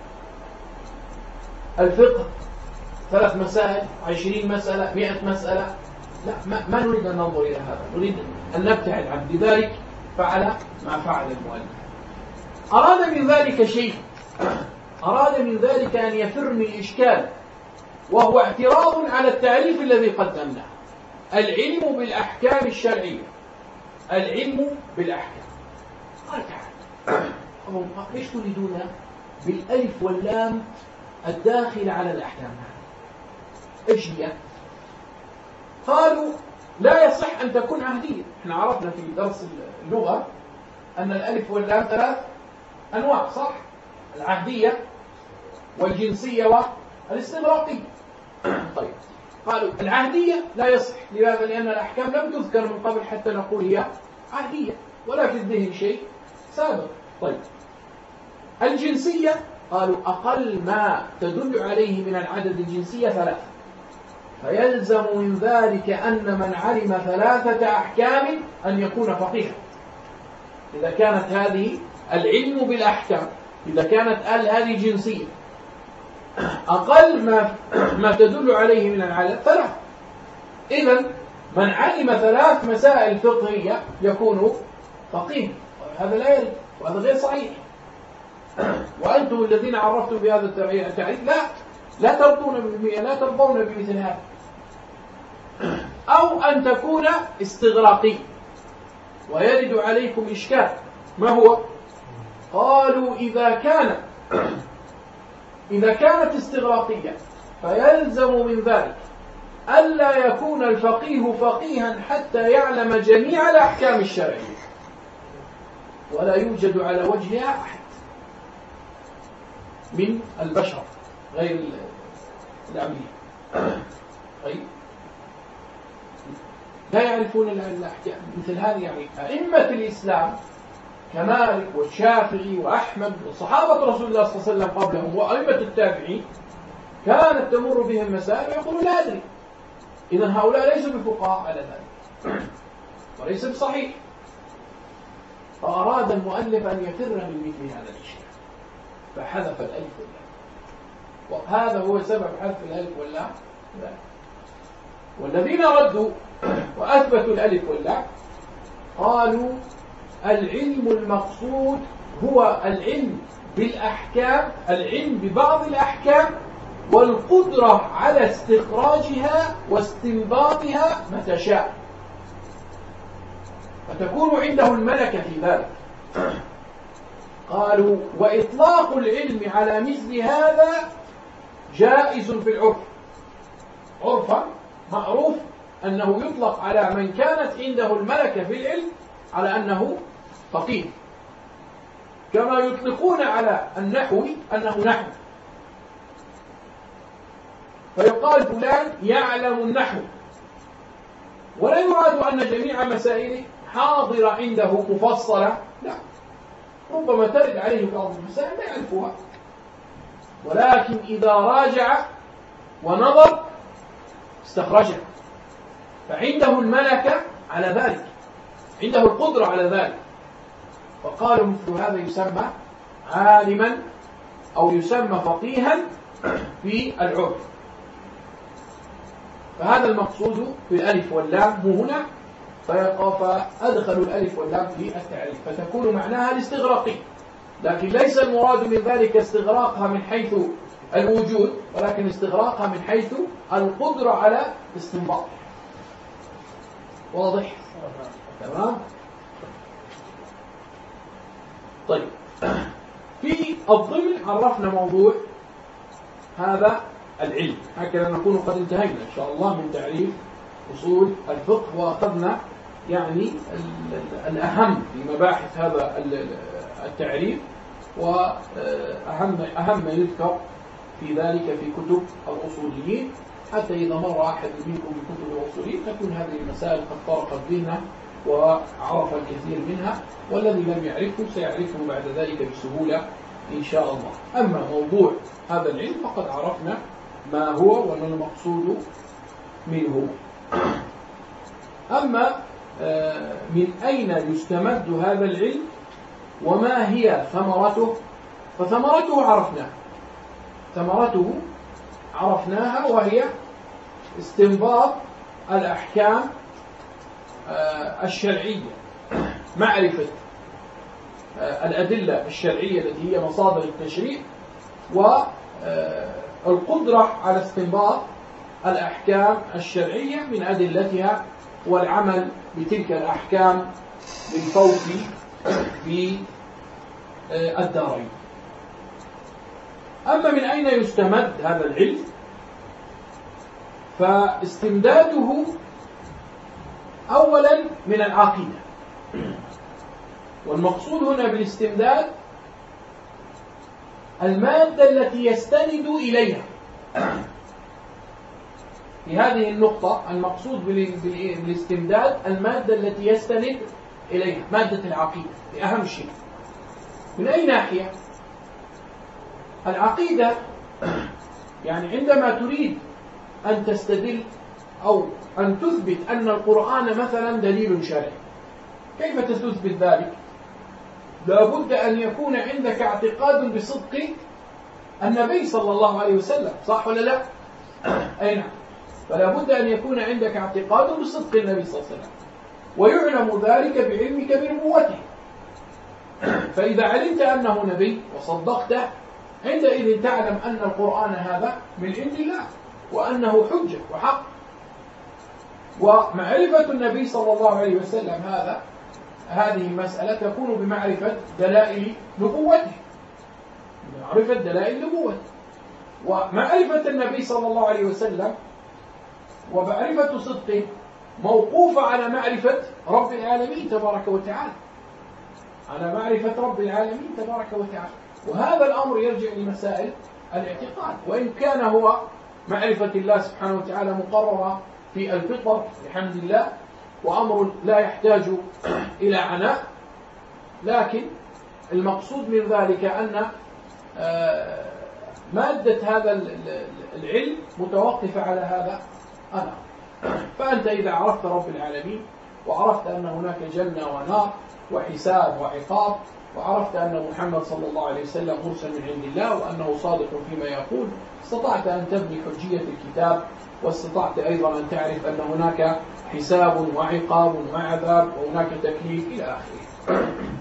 الفقه 3 مسائل، 20 مسألة، 100 مسألة، لا، ما نريد أن ننظر إلى هذا، نريد أن نبتعد عنه. لذلك فعل ما فعل المؤلف. أراد من ذلك شيء، أراد من ذلك أن يفر من إشكال، وهو اعتراض على التعريف الذي قدمناه: العلم بالأحكام الشرعية. العلم بالأحكام. قال تعالى ايش تريدون بالألف واللام الداخل على الأحكام؟ ايش هي؟ قالوا لا يصح أن تكون عهدية. احنا عرفنا في درس اللغة أن الألف واللام 3 أنواع، صح؟ العهدية والجنسية والاستغراقية. طيب، قالوا العهدية لا يصح. لماذا؟ لأن الأحكام لم تذكر من قبل حتى نقول هي عهدية، ولا في الذهن شيء سابق. طيب، الجنسية قالوا أقل ما تدل عليه من العدد الجنسية 3، فيلزم من ذلك أن من علم 3 أحكام أن يكون فقيها. إذا كانت هذه العلم بالأحكام، إذا كانت هذه جنسية، أقل ما تدل عليه من العدد 3، إذن من علم 3 مسائل فقهية يكون فقيه. هذا لا يرد، وهذا غير صحيح. وأنتم الذين عرفتم بهذا التعريف لا ترضون بمثل هذا. أو أن تكون استغراقية، ويرد عليكم إشكال. ما هو؟ قالوا إذا كانت استغراقية فيلزم من ذلك ألا يكون الفقيه فقيها حتى يعلم جميع الأحكام الشرعية، ولا يوجد على وجهها أحد من البشر غير الأنبياء. طيب، لا يعرفون الأحكام مثل هذه. يعني أئمة الإسلام كمالك والشافعي وأحمد وصحابة رسول الله صلى الله عليه وسلم قبلهم وأئمة التابعين كانت تمر بهم مسائل ويقولون لا أدري. إذن هؤلاء ليسوا بفقهاء على ذلك، وليس بصحيح. فأراد المؤلف أن يفر من مثل هذا الشيء، فحذف الألف واللام. وهذا هو سبب حذف الألف واللام. والذين ردوا وأثبتوا الألف واللام قالوا العلم المقصود هو العلم بالأحكام، العلم ببعض الأحكام، والقدرة على استخراجها واستنباطها متى شاء، فتكون عنده الملكة في ذلك. قالوا وإطلاق العلم على مثل هذا جائز في العرف. عرفا معروف أنه يطلق على من كانت عنده الملكة في العلم على أنه فقيه، كما يطلقون على النحو أنه نحو، فيقال فلان يعلم النحو، ولا يراد أن جميع مسائله حاضرة عنده مفصلة، لا، ربما ترد عليه بعض المسائل لا يعرفها، ولكن إذا راجع ونظر استخرجها، فعنده الملكة على ذلك، عنده القدرة على ذلك. فقالوا مثل هذا يسمى عالما أو يسمى فقيها في العرف. فهذا المقصود بالألف واللام مو هنا، فأدخلوا الألف واللام في التعريف، فتكون معناها الاستغراقي، لكن ليس المراد من ذلك استغراقها من حيث الوجود، ولكن استغراقها من حيث القدرة على استنباط. واضح؟ تمام؟ طيب، في الضمن عرفنا موضوع هذا العلم، هكذا نكون قد انتهينا إن شاء الله من تعريف أصول الفقه، وأخذنا يعني الأهم في مباحث هذا التعريف، وأهم ما يذكر في ذلك في كتب الأصوليين، حتى إذا مر أحد منكم بكتب الأصوليين تكون هذه المسائل قد طرقت ذهنه وعرف الكثير منها، والذي لم يعرفه سيعرفه بعد ذلك بسهولة إن شاء الله. أما موضوع هذا العلم فقد عرفنا ما هو وما المقصود منه. أما من أين يستمد هذا العلم وما هي ثمرته، فثمرته عرفناها، وهي استنباط الأحكام الشرعية، معرفة الأدلة الشرعية التي هي مصادر التشريع، والقدرة على استنباط الأحكام الشرعية من أدلتها، والعمل بتلك الأحكام بالفوز في الدارين. أما من أين يستمد هذا العلم، فاستمداده أولا من العقيدة، والمقصود هنا بالاستمداد المادة التي يستند إليها. في هذه النقطة المقصود بالاستمداد المادة التي يستند إليها، مادة العقيدة أهم شيء. من أي ناحية؟ العقيدة يعني عندما تريد أن تستدل أو أن تثبت أن القرآن مثلا دليل شرعي، كيف تثبت ذلك؟ لابد أن يكون عندك اعتقاد بصدق النبي صلى الله عليه وسلم، صح ولا لا؟ أي نعم. فلا بد أن يكون عندك اعتقاد بصدق النبي صلى الله عليه وسلم، ويعلم ذلك بعلمك بنبوته. فإذا علمت أنه نبي وصدقته، عندئذ تعلم أن القرآن هذا من عند الله، وأنه حجة وحق. ومعرفة النبي صلى الله عليه وسلم هذه المسألة تكون بمعرفة دلائل نبوته، معرفة دلائل نبوته، ومعرفة النبي صلى الله عليه وسلم ومعرفة صدقه موقوفة على معرفة رب العالمين تبارك وتعالى، على معرفة رب العالمين تبارك وتعالى. وهذا الأمر يرجع لمسائل الاعتقاد، وإن كان هو معرفة الله سبحانه وتعالى مقررة في الفطر بحمد الله، وأمر لا يحتاج إلى عناء، لكن المقصود من ذلك أن مادة هذا العلم متوقفة على هذا الأمر. فأنت إذا عرفت رب العالمين، وعرفت أن هناك جنة ونار وحساب وعقاب، وعرفت أن محمد صلى الله عليه وسلم مرسل من عند الله وأنه صادق فيما يقول، استطعت أن تبني حجية الكتاب، واستطعت أيضا أن تعرف أن هناك حساب وعقاب وعذاب وهناك تكليف إلى آخره.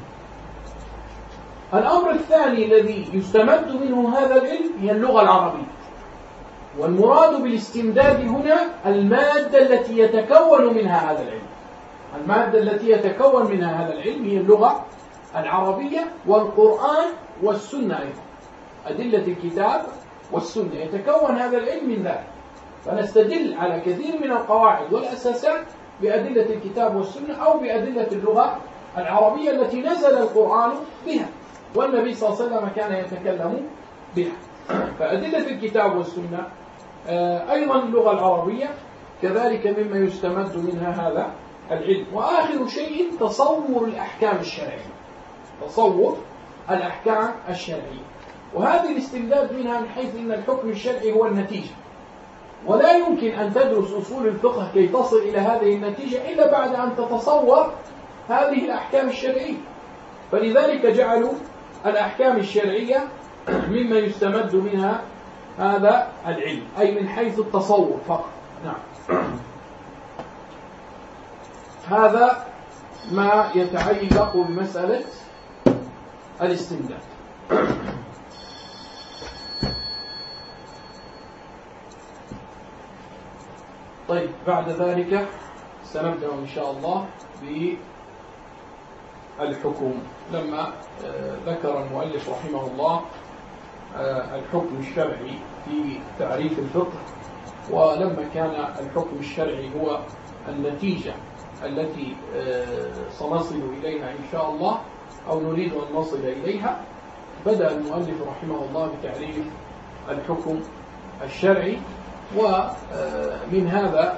الأمر الثاني الذي يستمد منه هذا العلم هي اللغة العربية، والمراد بالاستمداد هنا المادة التي يتكون منها هذا العلم. المادة التي يتكون منها هذا العلم هي اللغة العربية والقرآن والسنة أيضا، أدلة الكتاب والسنة يتكون هذا العلم من ذلك. فنستدل على كثير من القواعد والأساسات بأدلة الكتاب والسنة، أو بأدلة اللغة العربية التي نزل القرآن بها والنبي صلى الله عليه وسلم كان يتكلم بها. فأدلة الكتاب والسنة أيضا اللغة العربية كذلك مما يستمد منها هذا العلم. وآخر شيء تصور الأحكام الشرعية، تصور الأحكام الشرعية. وهذه الاستمداد منها من حيث أن الحكم الشرعي هو النتيجة، ولا يمكن أن تدرس أصول الفقه كي تصل إلى هذه النتيجة إلا بعد أن تتصور هذه الأحكام الشرعية. فلذلك جعلوا الأحكام الشرعية مما يستمد منها هذا العلم، أي من حيث التصور فقط. نعم، هذا ما يتعلق بمسألة الاستمداد. طيب، بعد ذلك سنبدأ إن شاء الله بالحكم. لما ذكر المؤلف رحمه الله الحكم الشرعي في تعريف الفقه، ولما كان الحكم الشرعي هو النتيجة التي سنصل إليها إن شاء الله أو نريد أن نصل إليها، بدأ المؤلف رحمه الله بتعريف الحكم الشرعي. ومن هذا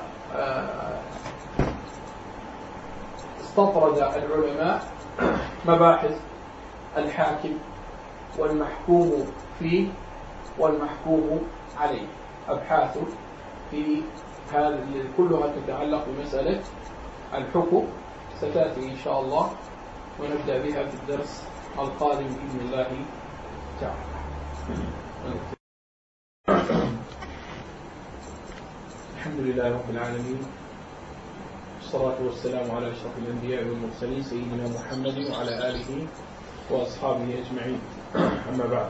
استطرد العلماء مباحث الحاكم والمحكوم فيه والمحكوم عليه، أبحاث في هذا كلها تتعلق بمسألة الحكم، ستأتي إن شاء الله ونبدأ بها في الدرس القادم بإذن الله تعالى. الحمد لله رب العالمين، والصلاة والسلام على أشرف الأنبياء والمرسلين سيدنا محمد وعلى آله وأصحابه أجمعين. أما بعد،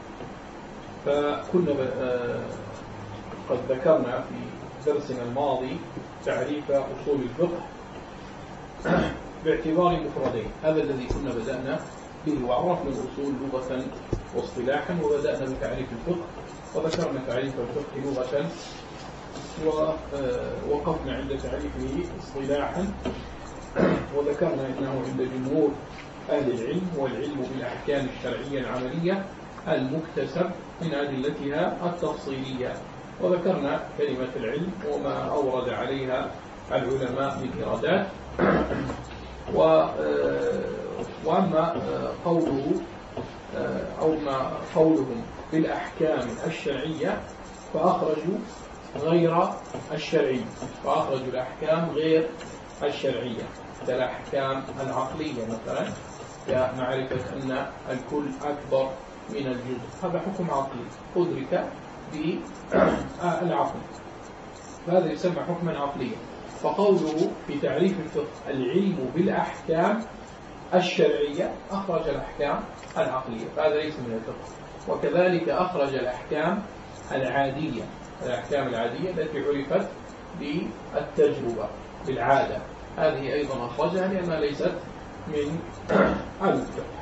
فكنا قد ذكرنا في درسنا الماضي تعريف أصول الفقه باعتبار مفردين. هذا الذي كنا بدأنا به، وعرفنا الأصول لغة واصطلاحا، وبدأنا بتعريف الفقه وذكرنا تعريف الفقه لغة، ووقفنا عند تعريفه اصطلاحا، وذكرنا أنه عند جمهور أهل العلم هو العلم بالأحكام الشرعية العملية المكتسب من أدلتها التفصيلية. وذكرنا كلمة العلم وما أورد عليها العلماء من إرادات. وأما قوله أو ما قولهم بالأحكام الشرعية فأخرجوا غير الشرعية، فأخرجوا الأحكام غير الشرعية كالأحكام العقلية مثلا، كمعرفة أن الكل أكبر من الجزء، هذا حكم عقلي أدرك بالعقل، فهذا يسمى حكما عقليا. فقوله في تعريف الفقه العلم بالأحكام الشرعية أخرج الأحكام العقلية، فهذا ليس من الفقه. وكذلك أخرج الأحكام العادية، الأحكام العادية التي عرفت بالتجربة بالعادة، هذه أيضا أخرجها لأنها ليست من الفقه.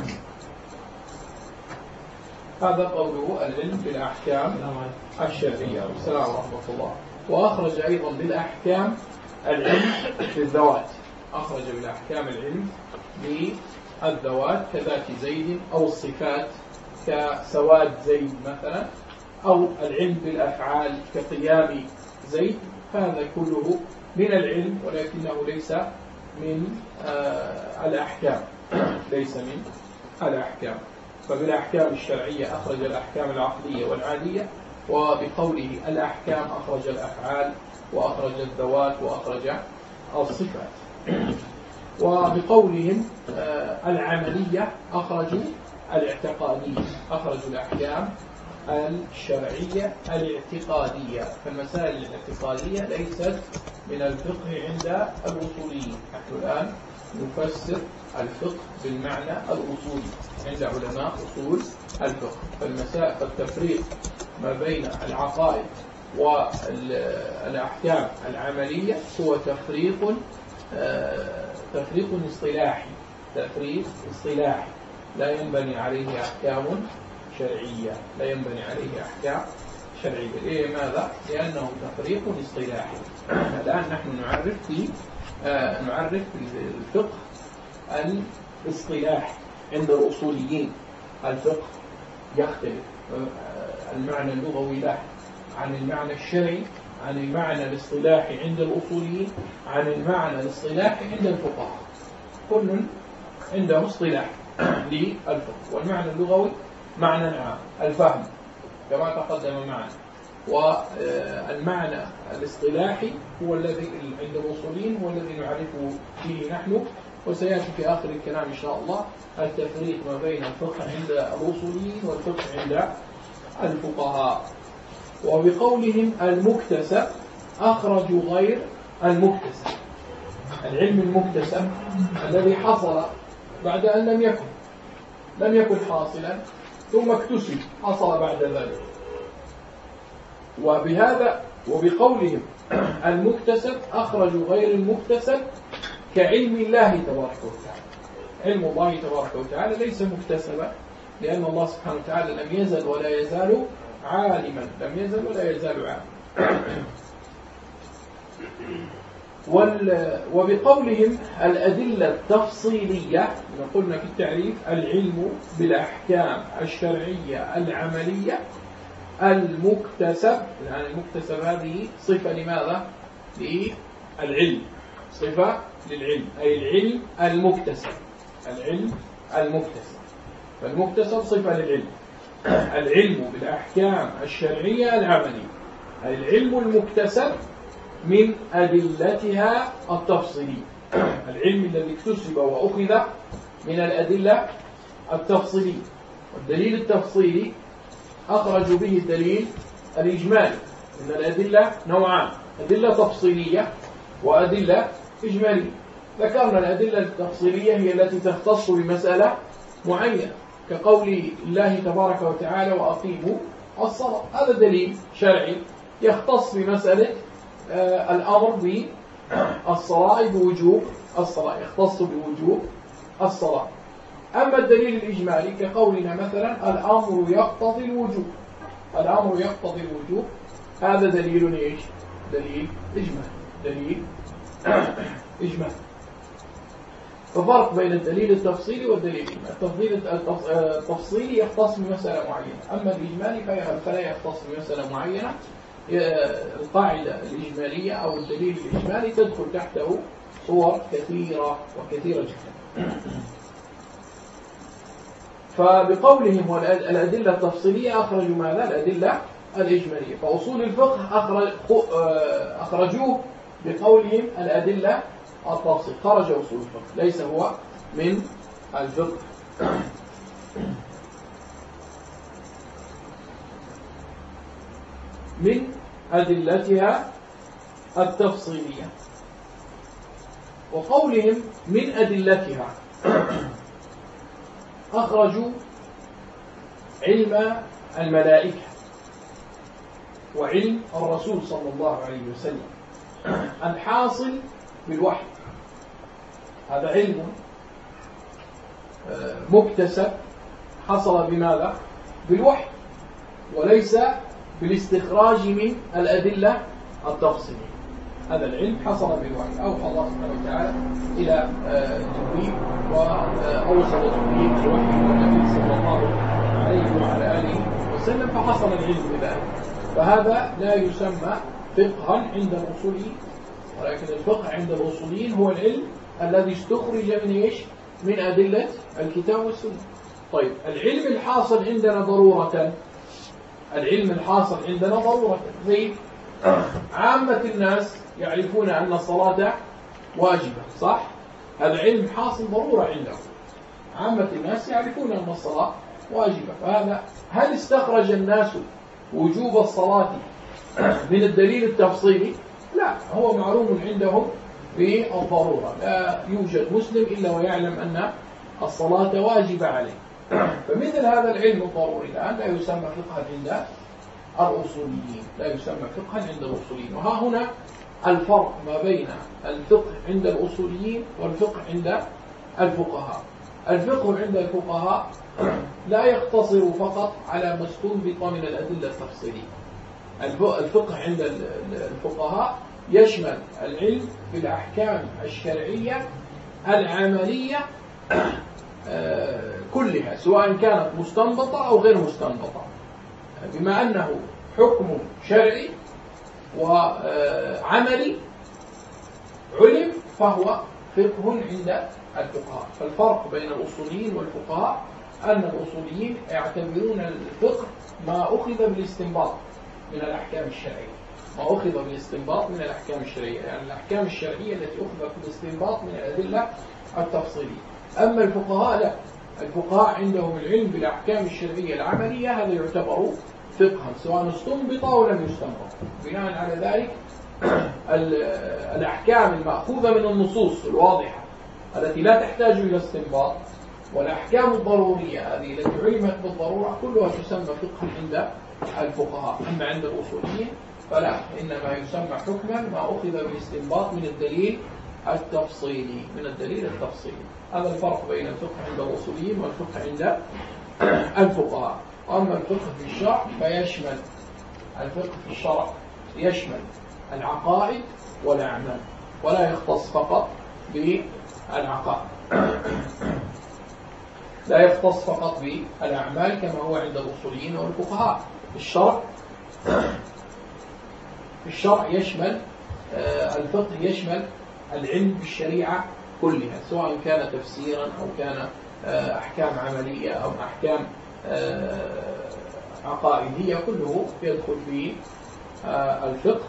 هذا قوله العلم بالأحكام الشرعية. والسلام ورحمة الله. وأخرج أيضا بالأحكام العلم بالذوات، أخرج بالأحكام العلم بالذوات كذات زيد، أو الصفات كسواد زيد مثلا، أو العلم بالأفعال كقيام زيد، فهذا كله من العلم ولكنه ليس من الأحكام، ليس من الأحكام. فبالأحكام الشرعية أخرج الأحكام العقلية والعادية، وبقوله الأحكام أخرج الأفعال وأخرج الذوات وأخرج الصفات. وبقولهم العملية أخرجوا الاعتقادية، أخرجوا الأحكام الشرعية الاعتقادية. فالمسائل الاعتقادية ليست من الفقه عند الأصوليين. نحن الآن نفسر الفقه بالمعنى الأصولي عند علماء أصول الفقه. فالتفريق ما بين العقائد والأحكام العملية هو تفريق اصطلاحي، تفريق اصطلاحي لا ينبني عليه أحكام شرعية، لا ينبني عليه أحكام شرعية. لماذا؟ لأنه تفريق اصطلاحي. الآن نحن نعرف الفقه الاصطلاحي عند الأصوليين. الفقه يختلف المعنى اللغوي له عن المعنى الشرعي، عن المعنى الاصطلاحي عند الأصوليين، عن المعنى الاصطلاحي عند الفقهاء. كل عنده اصطلاح. للفقه. والمعنى اللغوي معنى عام الفهم كما تقدم معنا، والمعنى الاصطلاحي هو الذي عند الأصوليين هو الذي نعرفه فيه نحن، وسيأتي في آخر الكلام إن شاء الله التفريق ما بين الفقه عند الأصوليين والفقه عند الفقهاء. وبقولهم المكتسب أخرجوا غير المكتسب. العلم المكتسب الذي حصل بعد أن لم يكن حاصلا ثم اكتسب حصل بعد ذلك. وبقولهم المكتسب أخرجوا غير المكتسب كعلم الله تبارك وتعالى. علم الله تبارك وتعالى ليس مكتسبا، لأن الله سبحانه وتعالى لم يزل ولا يزال عالما، لم يزل ولا يزال عالما. وبقولهم الأدلة التفصيلية، قلنا في التعريف العلم بالأحكام الشرعية العملية المكتسب. يعني المكتسب هذه صفة لماذا؟ للعلم، صفة للعلم، أي العلم المكتسب، العلم المكتسب. فالمكتسب صفة للعلم. العلم بالأحكام الشرعية العملية، أي العلم المكتسب من أدلتها التفصيلية. العلم الذي اكتسب وأخذ من الأدلة التفصيلية. والدليل التفصيلي أخرجوا به الدليل الإجمالي. إن الأدلة نوعان، أدلة تفصيلية وأدلة إجمالية. ذكرنا الأدلة التفصيلية هي التي تختص بمسألة معينة، كقول الله تبارك وتعالى وأقيموا الصلاة. هذا دليل شرعي يختص بمسألة الأمر بالصلاة، بوجوب الصلاة، يختص بوجوب الصلاة. أما الدليل الإجمالي كقولنا مثلا الأمر يقتضي الوجوب، الأمر يقتضي الوجوب، هذا دليل إيش؟ دليل إجمالي، دليل إجمالي. ففرق بين الدليل التفصيلي والدليل الإجمالي. التفصيلي يختص بمسألة معينة، أما الإجمالي فلا يختص بمسألة معينة. القاعدة الإجمالية أو الدليل الإجمالي تدخل تحته صور كثيرة وكثيرة جدا. فبقولهم الأدلة التفصيلية أخرجوا ماذا؟ الأدلة الإجمالية. فأصول الفقه أخرجوه بقولهم الأدلة التفصيلية، خرج أصول الفقه، ليس هو من الفقه. من أدلتها التفصيلية. وقولهم من أدلتها أخرجوا علم الملائكة وعلم الرسول صلى الله عليه وسلم الحاصل بالوحي. هذا علم مكتسب حصل بماذا؟ بالوحي، وليس بالاستخراج من الأدلة التفصيلية. هذا العلم حصل بالوحي، أوحى الله سبحانه وتعالى إلى جبريل وأوصل جبريل الوحي والنبي صلى الله عليه وعلى آله وسلم، فحصل العلم بذلك. فهذا لا يسمى فقها عند الأصوليين، ولكن الفقه عند الأصوليين هو العلم الذي استخرج من إيش؟ من أدلة الكتاب والسنة. طيب، العلم الحاصل عندنا ضرورة، العلم الحاصل عندنا ضرورة، زي عامة الناس يعرفون أن الصلاة واجبة، صح؟ هذا علم حاصل ضرورة عندهم. عامة الناس يعرفون أن الصلاة واجبة. فهذا هل استخرج الناس وجوب الصلاة من الدليل التفصيلي؟ لا، هو معلوم عندهم بالضرورة. لا يوجد مسلم إلا ويعلم أن الصلاة واجبة عليه. فمثل هذا العلم الضروري الآن لا يسمى فقها عند الأصوليين، لا يسمى فقها عند الأصوليين. وها هنا الفرق ما بين الفقه عند الأصوليين والفقه عند الفقهاء. الفقه عند الفقهاء لا يقتصر فقط على ما استنبط من الأدلة التفصيلية. الفقه عند الفقهاء يشمل العلم بالأحكام الشرعية العملية كلها، سواء كانت مستنبطة أو غير مستنبطة. بما أنه حكم شرعي وعملي علم، فهو فقه عند الفقهاء. فالفرق بين الأصوليين والفقهاء أن الأصوليين يعتبرون الفقه ما أخذ بالاستنباط من الأحكام الشرعية، ما أخذ بالاستنباط من الأحكام الشرعية، يعني الأحكام الشرعية التي أخذت بالاستنباط من الأدلة التفصيلية. أما الفقهاء لا، الفقهاء عندهم العلم بالأحكام الشرعية العملية، هذا يعتبر فقها سواء استنبط أو لم يستنبط. بناء على ذلك الأحكام المأخوذة من النصوص الواضحة التي لا تحتاج إلى استنباط، والأحكام الضرورية هذه التي علمت بالضرورة كلها تسمى فقها عند الفقهاء. أما عند الأصوليين فلا، إنما يسمى حكما ما أخذ بالاستنباط من الدليل التفصيلي، من الدليل التفصيلي. هذا الفرق بين الفقه عند الأصوليين والفقه عند الفقهاء. وأما الفقه في الشرع فيشمل، الفقه في الشرع يشمل العقائد والأعمال، ولا يختص فقط بالعقائد، لا يختص فقط بالأعمال كما هو عند الأصوليين والفقهاء. في الشرع يشمل الفقه يشمل العلم بالشريعة كلها، سواء كان تفسيرا أو كان أحكام عملية أو أحكام عقائدية، كله يدخل في الفقه.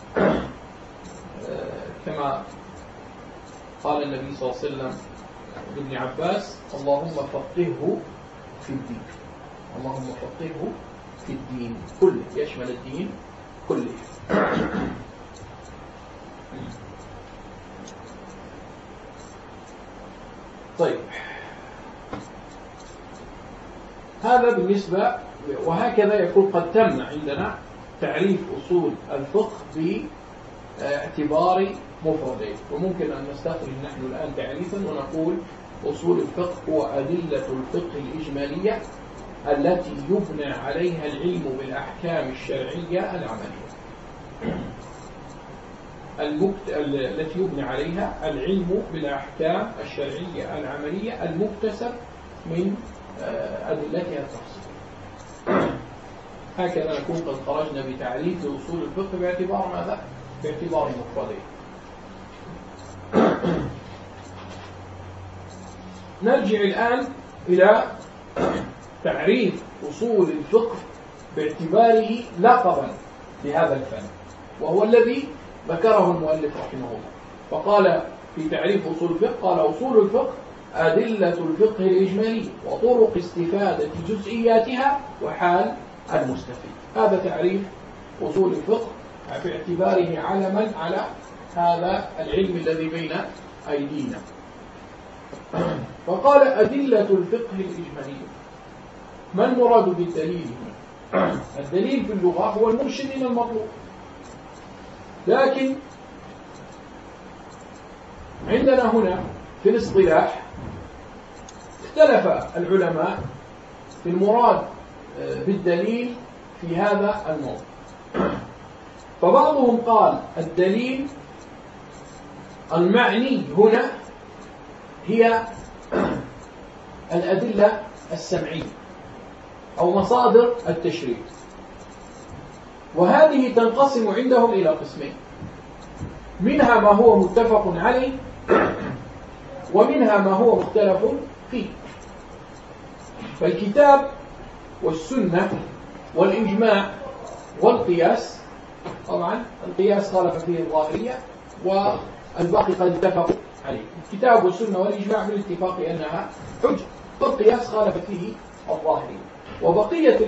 كما قال النبي صلى الله عليه وسلم لابن عباس: اللهم فقهه في الدين، اللهم فقهه في الدين كله، يشمل الدين كله. طيب، هذا بالنسبة، وهكذا يكون قد تم عندنا تعريف أصول الفقه باعتبار مفردين. وممكن أن نستخرج نحن الآن تعريفا ونقول: أصول الفقه هو أدلة الفقه الإجمالية التي يبنى عليها العلم بالأحكام الشرعية العملية، التي يبنى عليها العلم بالأحكام الشرعية العملية المكتسب من أدلتها التفصيلية. هكذا نكون قد خرجنا بتعريف لأصول الفقه باعتبار ماذا؟ باعتبار مفردين. نرجع الآن إلى تعريف أصول الفقه باعتباره لقبا لهذا الفن، وهو الذي ذكره المؤلف رحمه الله. فقال في تعريف أصول الفقه، قال: أصول الفقه أدلة الفقه الإجمالي وطرق استفادة جزئياتها وحال المستفيد. هذا تعريف أصول الفقه باعتباره علما على هذا العلم الذي بين أيدينا. فقال: أدلة الفقه الإجمالي. ما المراد بالدليل؟ الدليل في اللغة هو المرشد إلى المطلوب، لكن عندنا هنا في الاصطلاح اختلف العلماء في المراد بالدليل في هذا الموضوع. فبعضهم قال: الدليل المعني هنا هي الأدلة السمعية أو مصادر التشريع، وهذه تنقسم عندهم إلى قسمين: منها ما هو متفق عليه، ومنها ما هو مختلف فيه. فالكتاب والسنة والإجماع والقياس، طبعا القياس خالف فيه الظاهرية والباقي قد اتفقوا عليه. الكتاب والسنة والإجماع بالاتفاق أنها حجة، والقياس خالف فيه الظاهرية. وبقية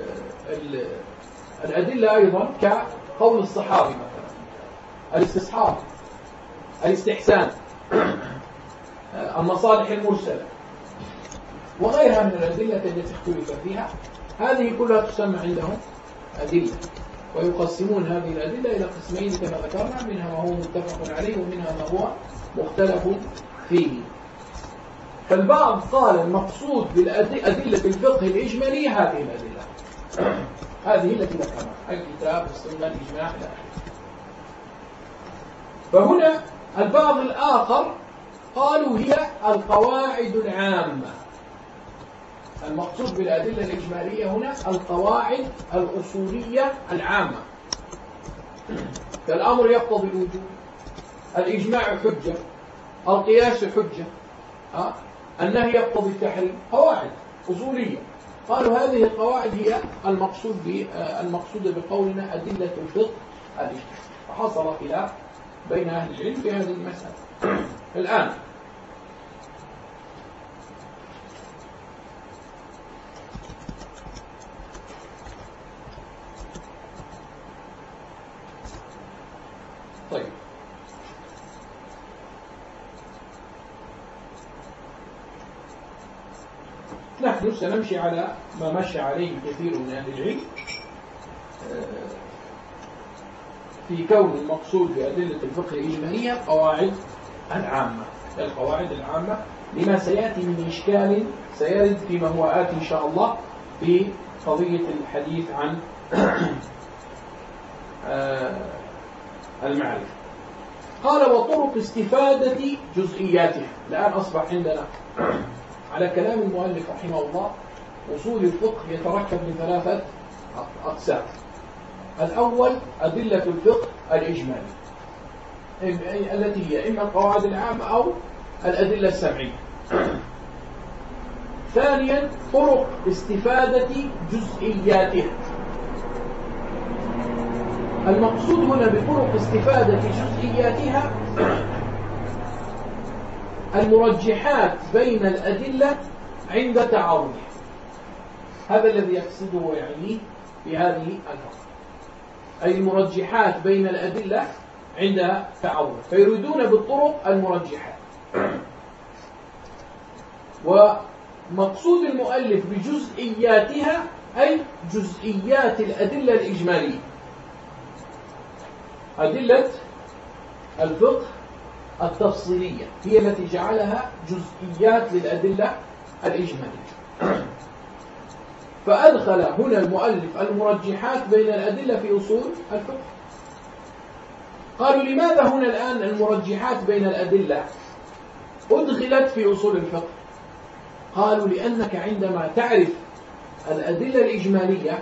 الأدلة أيضا كقول الصحابي مثلا، الاستصحاب، الاستحسان، المصالح المرسلة، وغيرها من الأدلة التي اختلف فيها، هذه كلها تسمى عندهم أدلة. ويقسمون هذه الأدلة إلى قسمين كما ذكرنا: منها ما هو متفق عليه ومنها ما هو مختلف فيه. فالبعض قال المقصود بالأدلة الفقه الإجمالية هذه الأدلة، هذه التي ذكرنا: الكتاب والسنة الإجماع. فهنا البعض الآخر قالوا هي القواعد العامة. المقصود بالأدلة الإجمالية هنا القواعد الأصولية العامة، فالأمر يقتضي الوجوب، الإجماع حجة، القياس حجة، النهي يقتضي التحريم، قواعد أصولية. قالوا هذه القواعد هي المقصود بقولنا أدلة الفقه الاجتماعي. فحصل خلاف بين أهل العلم في هذه المسألة. الآن طيب، نحن سنمشي على ما مشى عليه كثير من أهل العلم في كون المقصود بأدلة الفقه الإجمالية قواعد العامة، القواعد العامة لما سيأتي من إشكال سيرد فيما هو آتي إن شاء الله في قضية الحديث عن المعرفة. قال وطرق استفادة جزئياتها. الآن أصبح عندنا على كلام المؤلف رحمه الله أصول الفقه يتركب من ثلاثة أقسام. الأول أدلة الفقه الإجمالي التي هي إما القواعد العامة أو الأدلة السمعية. ثانيا طرق استفادة جزئياتها. المقصود هنا بطرق استفادة جزئياتها المرجحات بين الأدلة عند تعارضها. هذا الذي يقصده ويعنيه في هذه الفقرة، أي المرجحات بين الأدلة عند تعارض، فيريدون بالطرق المرجحات. ومقصود المؤلف بجزئياتها أي جزئيات الأدلة الإجمالية. أدلة الفقه التفصيلية هي التي جعلها جزئيات للأدلة الإجمالية. فأدخل هنا المؤلف المرجحات بين الأدلة في أصول الفقه. قالوا لماذا هنا الآن المرجحات بين الأدلة أدخلت في أصول الفقه؟ قالوا لأنك عندما تعرف الأدلة الإجمالية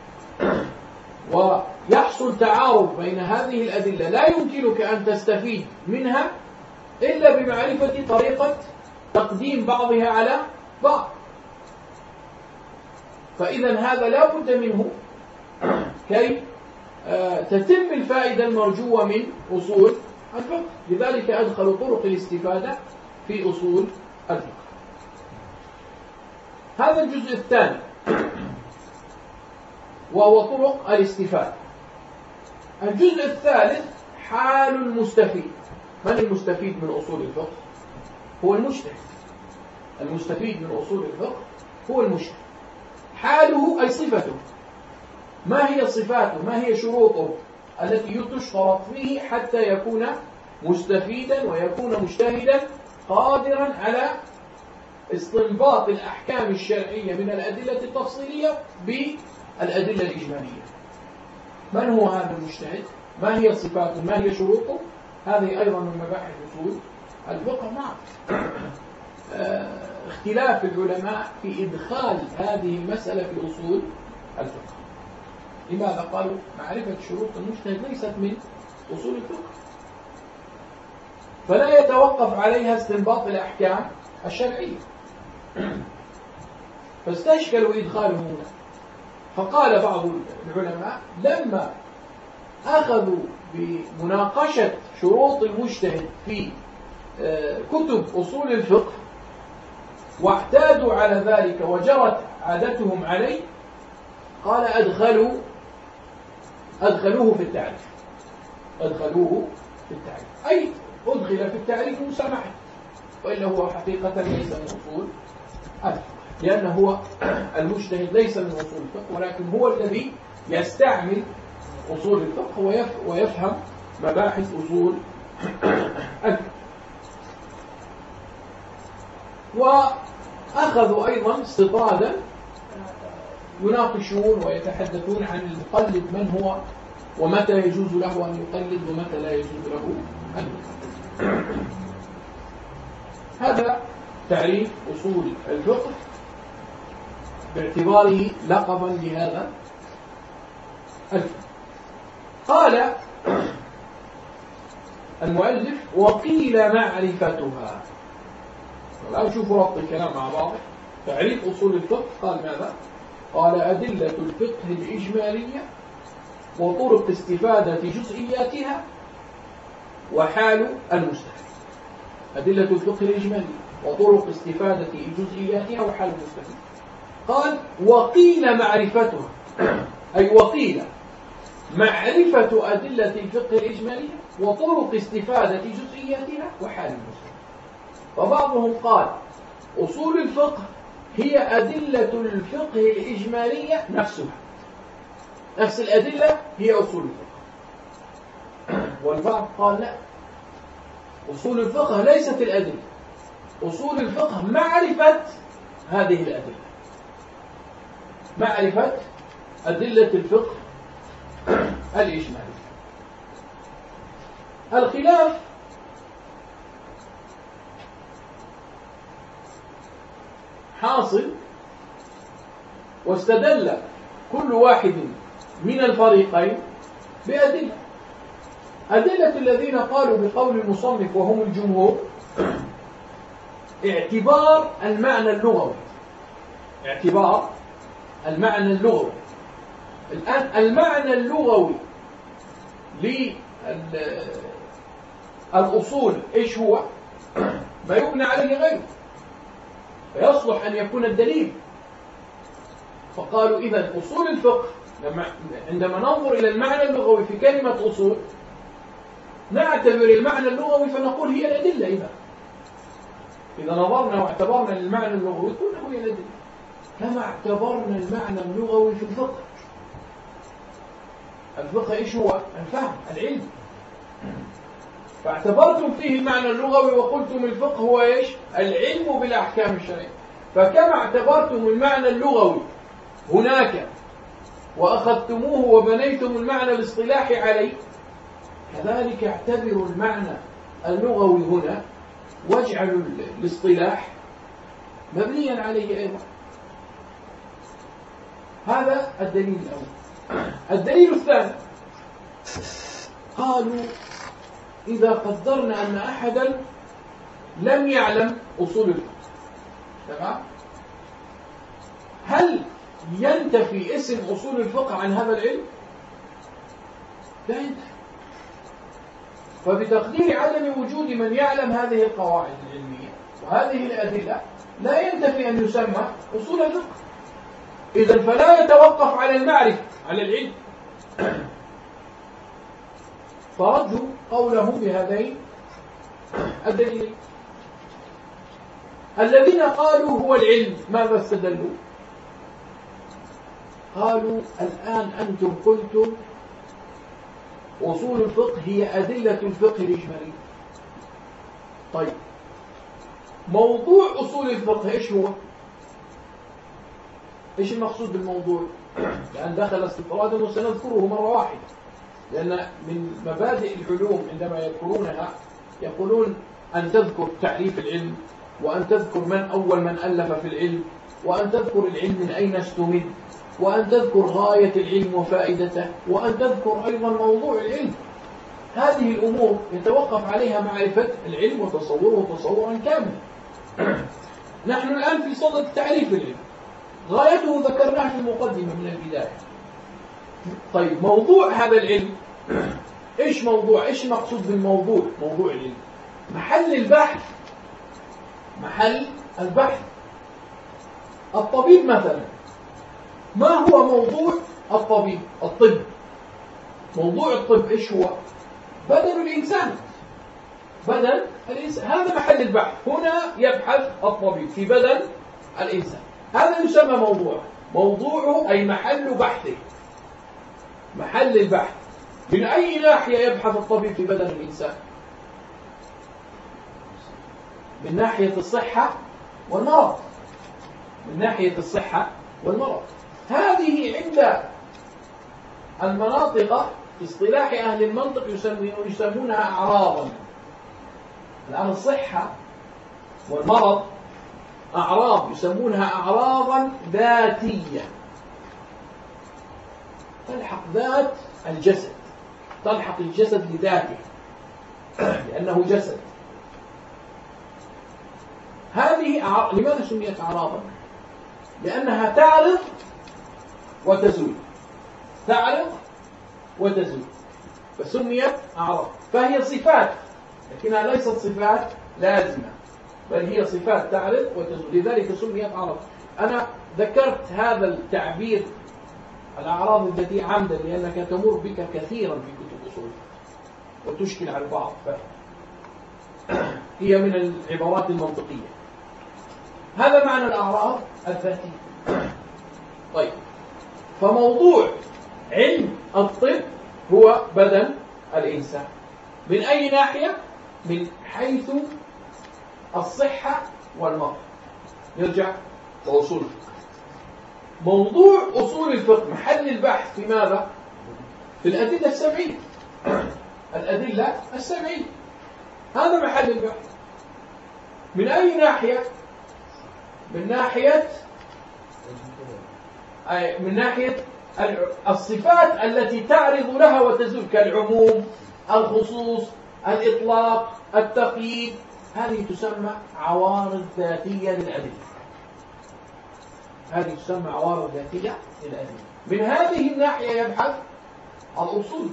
ويحصل تعارض بين هذه الأدلة لا يمكنك أن تستفيد منها إلا بمعرفة طريقة تقديم بعضها على بعض. فإذا هذا لا بد منه كي تتم الفائدة المرجوة من أصول الفقه. لذلك أدخلوا طرق الاستفادة في أصول الفقه. هذا الجزء الثاني وهو طرق الاستفادة. الجزء الثالث حال المستفيد. من المستفيد من أصول الفقه؟ هو المجتهد. المستفيد من أصول الفقه هو المجتهد. حاله أي صفته. ما هي صفاته؟ ما هي شروطه التي تشترط فيه حتى يكون مستفيدا ويكون مجتهدا قادرا على استنباط الأحكام الشرعية من الأدلة التفصيلية بالأدلة الإجمالية. من هو هذا المجتهد؟ ما هي صفاته؟ ما هي شروطه؟ هذه أيضا من مباحث أصول الفقه. مع اختلاف العلماء في إدخال هذه المسألة في أصول الفقه. لماذا؟ قالوا معرفة شروط المجتهد ليست من أصول الفقه، فلا يتوقف عليها استنباط الأحكام الشرعية، فاستشكلوا إدخاله هنا. فقال بعض العلماء لما أخذوا بمناقشة شروط المجتهد في كتب أصول الفقه واعتادوا على ذلك وجرت عادتهم عليه، قال أدخلوه في التعريف. أدخلوه في التعريف أي أدخل في التعريف مسامحة، وإلا هو حقيقة ليس من أصول الفقه، لأنه هو المجتهد ليس من أصول الفقه، ولكن هو الذي يستعمل أصول الفقه ويفهم مباحث أصول الفقه. وأخذوا أيضا استطرادا يناقشون ويتحدثون عن المقلد من هو ومتى يجوز له أن يقلد ومتى لا يجوز له أن يقلد. هذا تعريف أصول الفقه باعتباره لقبا لهذا الفقه. قال المؤلف وقيل معرفتها. الآن شوفوا ربط الكلام مع بعض. تعريف أصول الفقه قال ماذا؟ قال أدلة الفقه الإجمالية وطرق استفادة جزئياتها وحال المستفيد. أدلة الفقه الإجمالية وطرق استفادة جزئياتها وحال المستفيد. قال وقيل معرفتها، أي وقيل معرفة أدلة الفقه الإجمالية وطرق استفادة جزئياتها وحال المستفيد. فبعضهم قال أصول الفقه هي أدلة الفقه الإجمالية نفسها، نفس الأدلة هي أصول الفقه. والبعض قال لا، أصول الفقه ليست الأدلة، أصول الفقه معرفة هذه الأدلة، معرفة أدلة الفقه الإجمالي. الخلاف حاصل، واستدل كل واحد من الفريقين بأدلة. أدلة الذين قالوا بقول المصنف وهم الجمهور اعتبار المعنى اللغوي، اعتبار المعنى اللغوي. الآن المعنى اللغوي للأصول إيش هو؟ ما يبنى عليه غيره، فيصلح أن يكون الدليل. فقالوا إذن أصول الفقه عندما ننظر إلى المعنى اللغوي في كلمة أصول نعتبر المعنى اللغوي فنقول هي الأدلة. إذا نظرنا واعتبرنا المعنى اللغوي قلنا هي الأدلة، كما اعتبرنا المعنى اللغوي في الفقه. الفقه إيش هو؟ الفهم، العلم. فاعتبرتم فيه المعنى اللغوي وقلتم الفقه هو إيش؟ العلم بالأحكام الشرعية. فكما اعتبرتم المعنى اللغوي هناك وأخذتموه وبنيتم المعنى الاصطلاحي عليه، كذلك اعتبروا المعنى اللغوي هنا واجعلوا الاصطلاح مبنيا عليه أيضا. هذا الدليل الأول. الدليل الثاني قالوا إذا قدرنا أن أحدا لم يعلم أصول الفقه، تمام؟ هل ينتفي اسم أصول الفقه عن هذا العلم؟ لا ينتفي. فبتقدير عدم وجود من يعلم هذه القواعد العلمية وهذه الأدلة لا ينتفي أن يسمى أصول الفقه. إذن فلا يتوقف على المعرفة، على العلم. فردوا قولهم بهذين الدليلين. الذين قالوا هو العلم ماذا استدلوا؟ قالوا الآن أنتم قلتم أصول الفقه هي أدلة الفقه الإجمالي. طيب موضوع أصول الفقه إيش هو؟ إيش المقصود بالموضوع؟ لأن دخل استطرادا وسنذكره مرة واحدة، لأن من مبادئ العلوم عندما يذكرونها يقولون أن تذكر تعريف العلم، وأن تذكر من أول من ألف في العلم، وأن تذكر العلم من أين استمد، وأن تذكر غاية العلم وفائدته، وأن تذكر أيضا موضوع العلم. هذه الأمور يتوقف عليها معرفة العلم وتصوره تصورا كاملا. نحن الآن في صدد تعريف العلم، غايته ذكرناها في المقدمة من البداية. طيب موضوع هذا العلم إيش موضوع؟ إيش المقصود بالموضوع؟ موضوع العلم محل البحث، محل البحث. الطبيب مثلا ما هو موضوع الطبيب؟ الطب، موضوع الطب إيش هو؟ بدن الإنسان، بدن الإنسان، هذا محل البحث. هنا يبحث الطبيب في بدن الإنسان، هذا يسمى موضوع. موضوعه أي محل بحثه، محل البحث. من أي ناحية يبحث الطبيب في بدن الإنسان؟ من ناحية الصحة والمرض، من ناحية الصحة والمرض. هذه عند المناطق في اصطلاح أهل المنطق يسمونها أعراضا. الآن الصحة والمرض أعراض يسمونها أعراضا ذاتية، تلحق ذات الجسد، تلحق الجسد لذاته. لأنه جسد. هذه لماذا سميت أعراضا؟ لأنها تعرض وتزول، تعرض وتزول، فسميت أعراض. فهي صفات، لكنها ليست صفات لازمة، بل هي صفات تعرض وتزول، لذلك سميت أعراض. أنا ذكرت هذا التعبير الأعراض التي عمدا لأنك تمر بك كثيرا في كتب أصول وتشكل على البعض، هي من العبارات المنطقية. هذا معنى الأعراض الذاتية. طيب، فموضوع علم الطب هو بدن الإنسان من أي ناحية؟ من حيث الصحة والمرض. نرجع لأصول الفقه. موضوع أصول الفقه محل البحث في ماذا؟ في الأدلة السبعية. الأدلة السبعية هذا محل البحث. من أي ناحية؟ من ناحية الصفات التي تعرض لها وتزول، كالعموم، الخصوص، الإطلاق، التقييد. هذه تسمى عوارض ذاتية للأدلة. هذه تسمى عوارض ذاتية للأدلة. من هذه الناحية يبحث الأصول،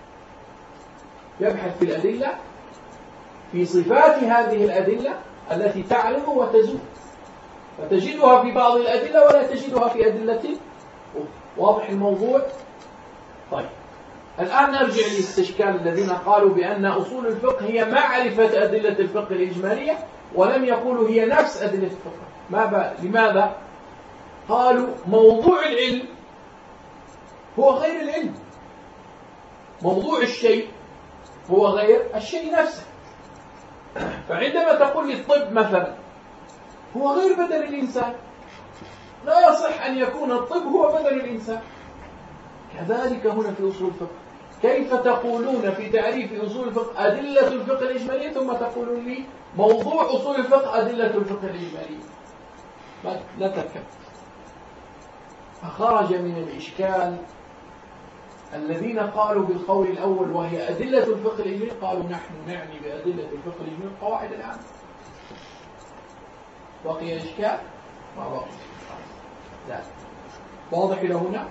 يبحث في الأدلة، في صفات هذه الأدلة التي تعرض وتزول، فتجدها في بعض الأدلة ولا تجدها في أدلة. واضح الموضوع؟ طيب، الآن نرجع للاستشكال الذين قالوا بأن أصول الفقه هي معرفة أدلة الفقه الإجمالية، ولم يقولوا هي نفس أدلة الفقه. لماذا؟ قالوا موضوع العلم هو غير العلم، موضوع الشيء هو غير الشيء نفسه. فعندما تقول لي الطب مثلا هو غير بدن الإنسان، لا يصح أن يكون الطب هو بدن الإنسان. كذلك هنا في أصول الفقه، كيف تقولون في تعريف أصول الفقه أدلة الفقه الإجمالية ثم تقولون لي موضوع أصول الفقه أدلة الفقه الإجمالية؟ لا تركب. فخرج من الإشكال الذين قالوا بالقول الأول وهي أدلة الفقه الإجمالي، قالوا نحن نعني بأدلة الفقه الإجمالي القواعد العامة. بقي إشكال؟ ما بقي. لا، واضح إلى هنا؟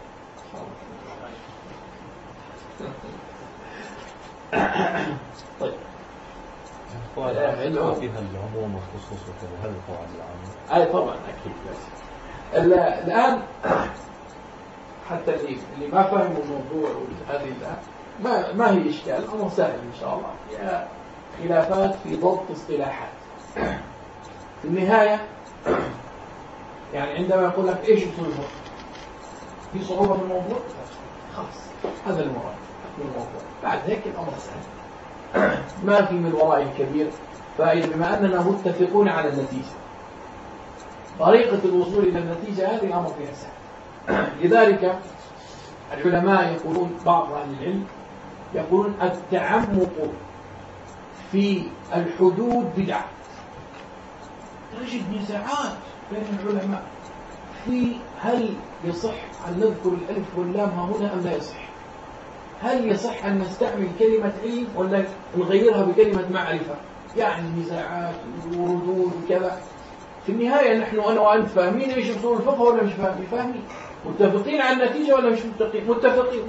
طيب، القواعد العامة فيها العموم والخصوص وكذا، هذه القواعد العامة. أي طبعا أكيد. الآن حتى اللي ما فهموا الموضوع هذه الآن ما هي إشكال، الأمر سهل إن شاء الله. هي خلافات في ضبط اصطلاحات. في النهاية يعني عندما يقول لك إيش أصول الفقه، في صعوبة في الموضوع، خلاص هذا المراد من الموضوع. بعد هيك الأمر سهل، ما في من ورائه الكبير فائدة، بما أننا متفقون على النتيجة. طريقة الوصول إلى النتيجة هذه الأمر فيها سهل. لذلك العلماء يقولون، بعض أهل العلم يقولون التعمق في الحدود بدعة. تجد نزاعات بين العلماء في هل يصح أن نذكر الألف واللام هنا أم لا يصح؟ هل يصح أن نستعمل كلمة علم ولا نغيرها بكلمة معرفة؟ يعني نزاعات وردود وكذا. في النهاية نحن أنا وأنت فاهمين إيش أصول الفقه ولا مش فاهمين؟ فاهمين. متفقين على النتيجة ولا مش متفقين؟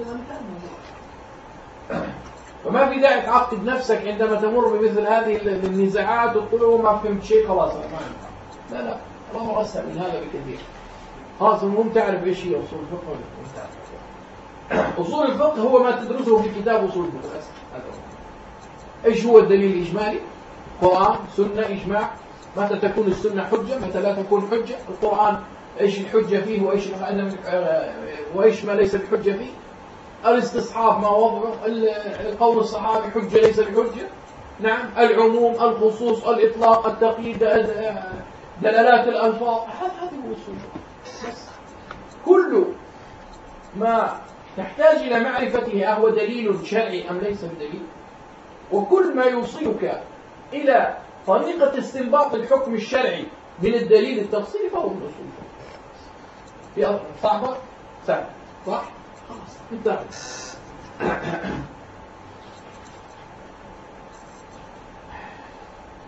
فما في داعي تعقد نفسك عندما تمر بمثل هذه النزاعات وتقول ما فهمت شيء خلاص ما ينفع. لا، الأمر أسهل من هذا بكثير. خلاص المهم تعرف إيش هي أصول الفقه ولا تعرف. أصول الفقه هو ما تدرسه في كتاب أصول الفقه. إيش هو الدليل الإجمالي؟ قرآن، سنة، إجماع. متى تكون السنة حجة، متى لا تكون حجة؟ القرآن إيش الحجة فيه وإيش ما ليس الحجة فيه؟ الاستصحاب ما وضعه، القول الصحابي حجة ليس بحجة. نعم، العموم، الخصوص، الإطلاق، التقييد، دلالات الألفاظ، هذه الوصول. بس كل ما تحتاج إلى معرفته أهو دليل شرعي أم ليس بدليل، وكل ما يوصلك إلى طريقة استنباط الحكم الشرعي من الدليل التفصيلي فهو الوصول. في صعبة؟ سهل، صح؟ خلاص انتهى.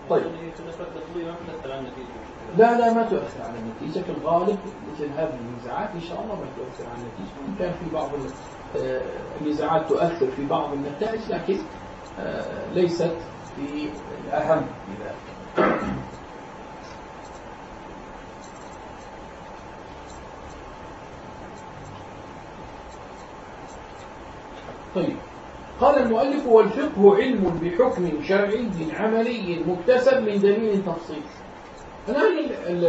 طيب. لا ما تؤثر على النتيجة في الغالب. مثل هذه النزاعات إن شاء الله ما تؤثر على النتيجة. وإن كان في بعض النزاعات تؤثر في بعض النتائج، لكن ليست في الأهم في ذلك. طيب، قال المؤلف: والفقه علم بحكم شرعي عملي مكتسب من دليل تفصيل. الآن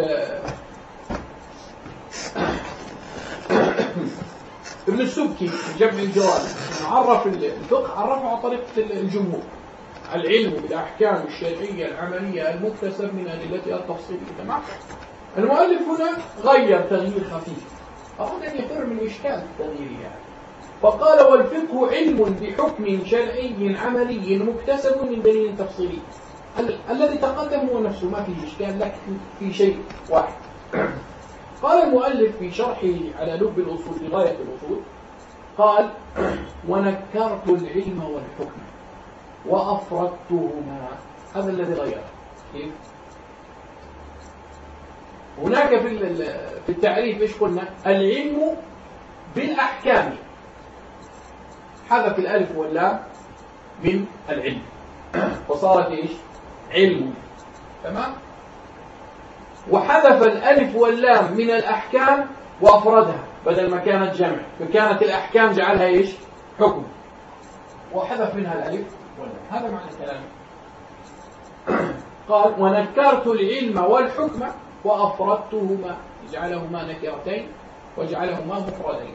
ابن السبكي في جمع الجوامع عرف الفقه، عرفه على طريقة الجمهور: العلم بالأحكام الشرعية العملية المكتسب من أدلتها التفصيلية. تمام. المؤلف هنا غير تغيير خفيف، أراد أن يفر من إشكال التغيير يعني. فقال: والفقه علم بحكم شرعي عملي مكتسب من دليل تفصيلي. الذي تقدم هو نفسه، ما فيه إشكال، لكن في شيء واحد. قال المؤلف في شرحه على لب الأصول في غاية الأصول، قال: ونكرت العلم والحكم وأفردتهما. هذا الذي غيره. كيف؟ هناك في التعريف ايش قلنا؟ العلم بالأحكام، حذف الألف واللام من العلم وصارت ايش؟ علم. تمام. وحذف الألف واللام من الأحكام وأفردها، بدل ما كانت جمع فكانت الأحكام جعلها ايش؟ حكم، وحذف منها الألف واللام. هذا معنى الكلام. قال: ونكرت العلم والحكم وأفردتهما، جعلهما نكرتين وجعلهما مفردين،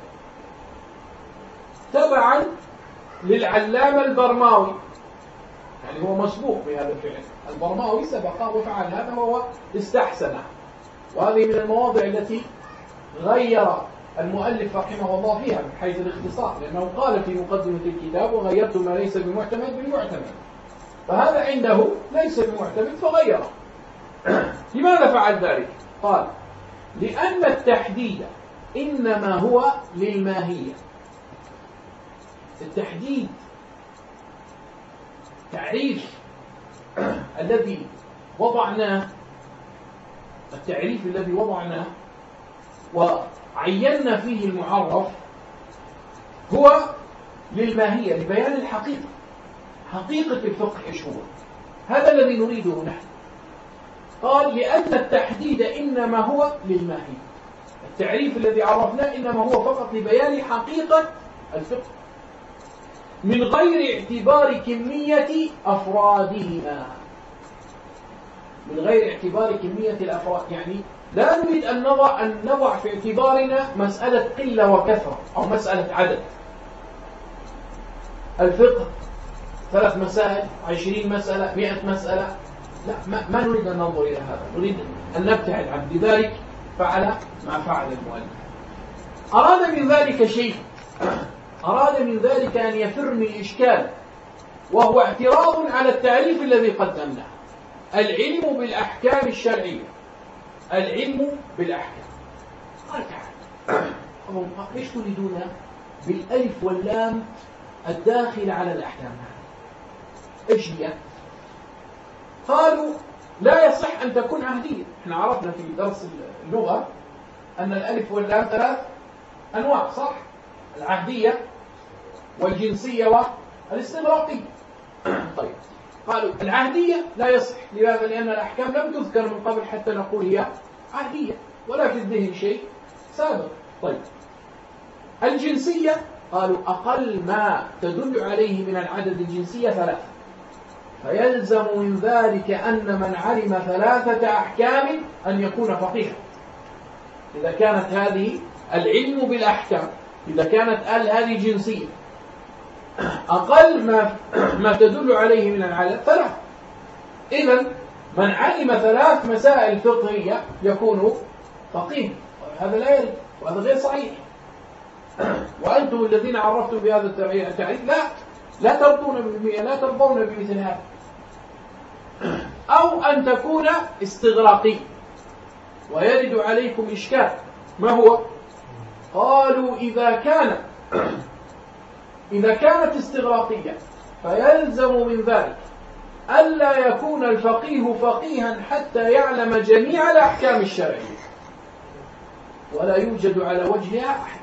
تبعا للعلامة البرماوي. يعني هو مسبوق بهذا الفعل. البرماوي سبق وفعل هذا وهو استحسنه، وهذه من المواضع التي غير المؤلف رحمه الله فيها من حيث الاختصار، لأنه قال في مقدمة الكتاب: وغيرت ما ليس بمعتمد بالمعتمد. فهذا عنده ليس بمعتمد فغيره. لماذا فعل ذلك؟ قال: لأن التحديد إنما هو للماهية. التحديد، تعريف الذي وضعناه، التعريف الذي وضعناه وعينا فيه المعرف هو للماهية، لبيان الحقيقة. حقيقة الفقه إيش هو؟ هذا الذي نريده نحن. قال: لأن التحديد إنما هو للماهية. التعريف الذي عرفناه إنما هو فقط لبيان حقيقة الفقه من غير اعتبار كمية أفرادهما. من غير اعتبار كمية الأفراد، يعني لا نريد أن نضع في اعتبارنا مسألة قلة وكثرة أو مسألة عدد. الفقه 3 مسائل، 20 مسألة، 100 مسألة، لا، ما نريد أن ننظر إلى هذا. نريد أن نبتعد عنه. لذلك فعل ما فعل المؤلف. أراد من ذلك شيء، أراد من ذلك أن يفر من إشكال، وهو اعتراض على التعريف الذي قدمناه: العلم بالأحكام الشرعية. العلم بالأحكام. قال: تعال، ايش تريدون بالألف واللام الداخل على الأحكام؟ ايش هي؟ قالوا: لا يصح أن تكون عهدية. احنا عرفنا في درس اللغة أن الألف واللام 3 أنواع، صح؟ العهدية والجنسية والاستغراقية. طيب، قالوا العهدية لا يصح. لماذا؟ لأن الأحكام لم تذكر من قبل حتى نقول هي عهدية، ولا في الذهن شيء سابق. طيب، الجنسية قالوا أقل ما تدل عليه من العدد الجنسية 3، فيلزم من ذلك أن من علم 3 أحكام أن يكون فقيها. إذا كانت هذه العلم بالأحكام، إذا كانت هذه جنسية، أقل ما تدل عليه من العدد 3، إذن من علم 3 مسائل فقهية يكون فقيه. هذا لا يرد، وهذا غير صحيح. وأنتم الذين عرفتم بهذا التعريف لا ترضون بمثل هذا. أو أن تكون استغراقي، ويرد عليكم إشكال. ما هو؟ قالوا: إذا كانت استغراقية فيلزم من ذلك ألا يكون الفقيه فقيها حتى يعلم جميع الأحكام الشرعية، ولا يوجد على وجهها أحد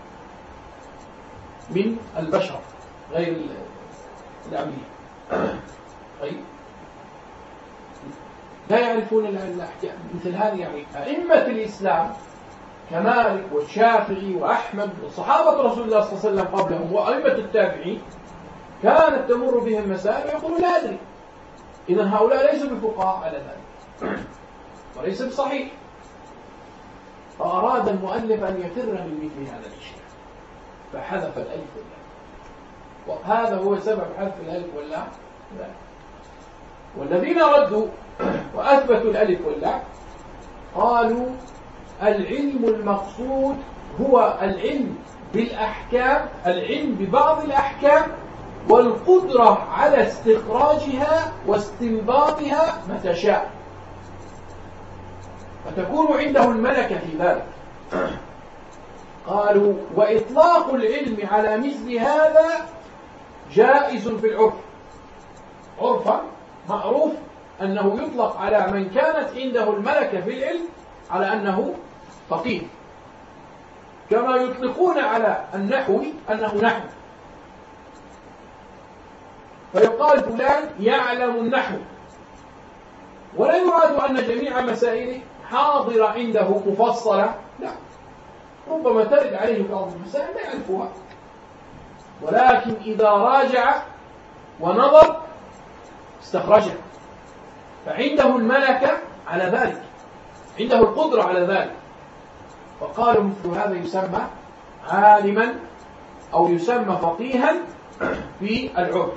من البشر غير الأنبياء طيب لا يعرفون الأحكام مثل هذه. يعني أئمة الإسلام كمالك والشافعي وأحمد وصحابة رسول الله صلى الله عليه وسلم قبلهم وأئمة التابعين كانت تمر بهم مسائل ويقولون لا أدري. إذن هؤلاء ليسوا بفقهاء على ذلك وليس بصحيح. فأراد المؤلف أن يفر من مثل هذا الإشكال فحذف الألف واللام، وهذا هو سبب حذف الألف واللام. والذين ردوا وأثبتوا الألف واللام قالوا العلم المقصود هو العلم بالأحكام، العلم ببعض الأحكام والقدرة على استخراجها واستنباطها متى شاء، فتكون عنده الملكة في ذلك. قالوا وإطلاق العلم على مثل هذا جائز في العرف، عرفا معروف أنه يطلق على من كانت عنده الملكة في العلم على أنه فقيه، كما يطلقون على النحو أنه نحو، فيقال فلان يعلم النحو، ولا يراد أن جميع مسائله حاضرة عنده مفصلة، لا، ربما ترد عليه بعض المسائل لا يعرفها، ولكن إذا راجع ونظر استخرجها، فعنده الملكة على ذلك، عنده القدرة على ذلك. فقالوا مثل هذا يسمى عالما أو يسمى فقيها في العرف.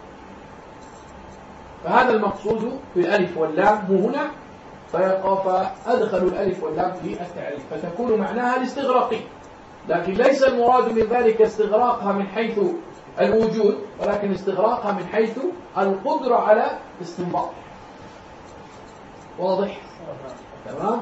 فهذا المقصود بالألف واللام هنا، فأدخلوا الألف واللام في التعريف، فتكون معناها الاستغراقي، لكن ليس المراد من ذلك استغراقها من حيث الوجود، ولكن استغراقها من حيث القدرة على استنباط. واضح؟ تمام؟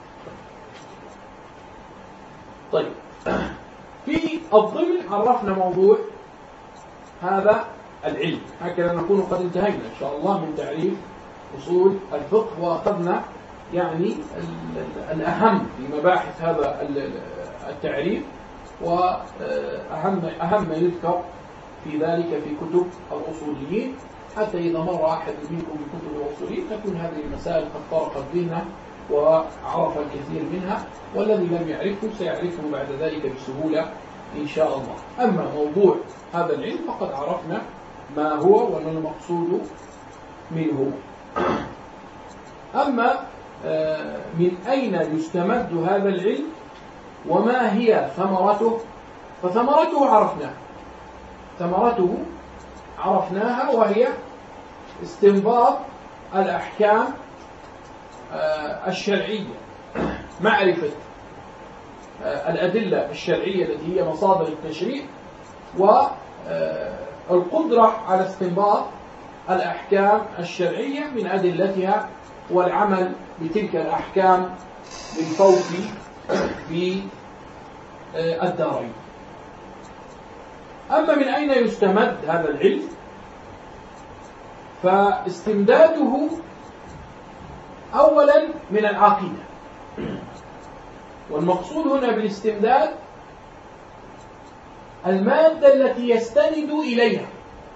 طيب، في الضمن عرفنا موضوع هذا العلم، هكذا نكون قد انتهينا إن شاء الله من تعريف أصول الفقه، وأخذنا يعني الأهم في مباحث هذا التعريف، وأهم ما يذكر في ذلك في كتب الأصوليين، حتى إذا مر أحد منكم بكتب الأصوليين تكون هذه المسائل قد طرقت ذهنه وعرف الكثير منها، والذي لم يعرفه سيعرفه بعد ذلك بسهولة إن شاء الله. أما موضوع هذا العلم فقد عرفنا ما هو وما المقصود منه. أما من أين يستمد هذا العلم وما هي ثمرته، فثمرته عرفناها، ثمرته عرفناها، وهي استنباط الأحكام الشرعية، معرفة الأدلة الشرعية التي هي مصادر التشريع، والقدرة على استنباط الأحكام الشرعية من أدلتها، والعمل بتلك الأحكام بالفوز في الدارين. أما من أين يستمد هذا العلم، فاستمداده أولا من العقيدة، والمقصود هنا بالاستمداد المادة التي يستند إليها.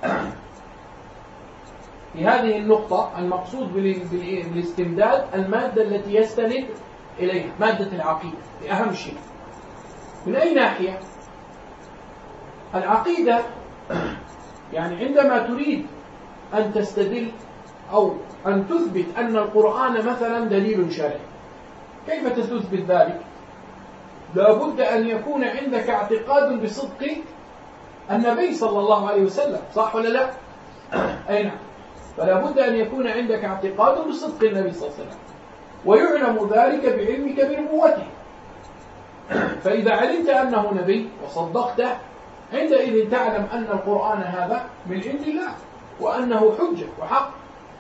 في هذه النقطة المقصود بالاستمداد المادة التي يستند إليها، مادة العقيدة بأهم شيء. من أي ناحية؟ العقيدة يعني عندما تريد أن تستدل أو أن تثبت أن القرآن مثلا دليل شرعي، كيف تثبت ذلك؟ لابد أن يكون عندك اعتقاد بصدق النبي صلى الله عليه وسلم، صح ولا لا؟ أي نعم. فلا بد أن يكون عندك اعتقاد بصدق النبي صلى الله عليه وسلم، ويعلم ذلك بعلمك بنبوته. فإذا علمت أنه نبي وصدقته، عندئذ تعلم أن القرآن هذا من عند الله، وأنه حجة وحق.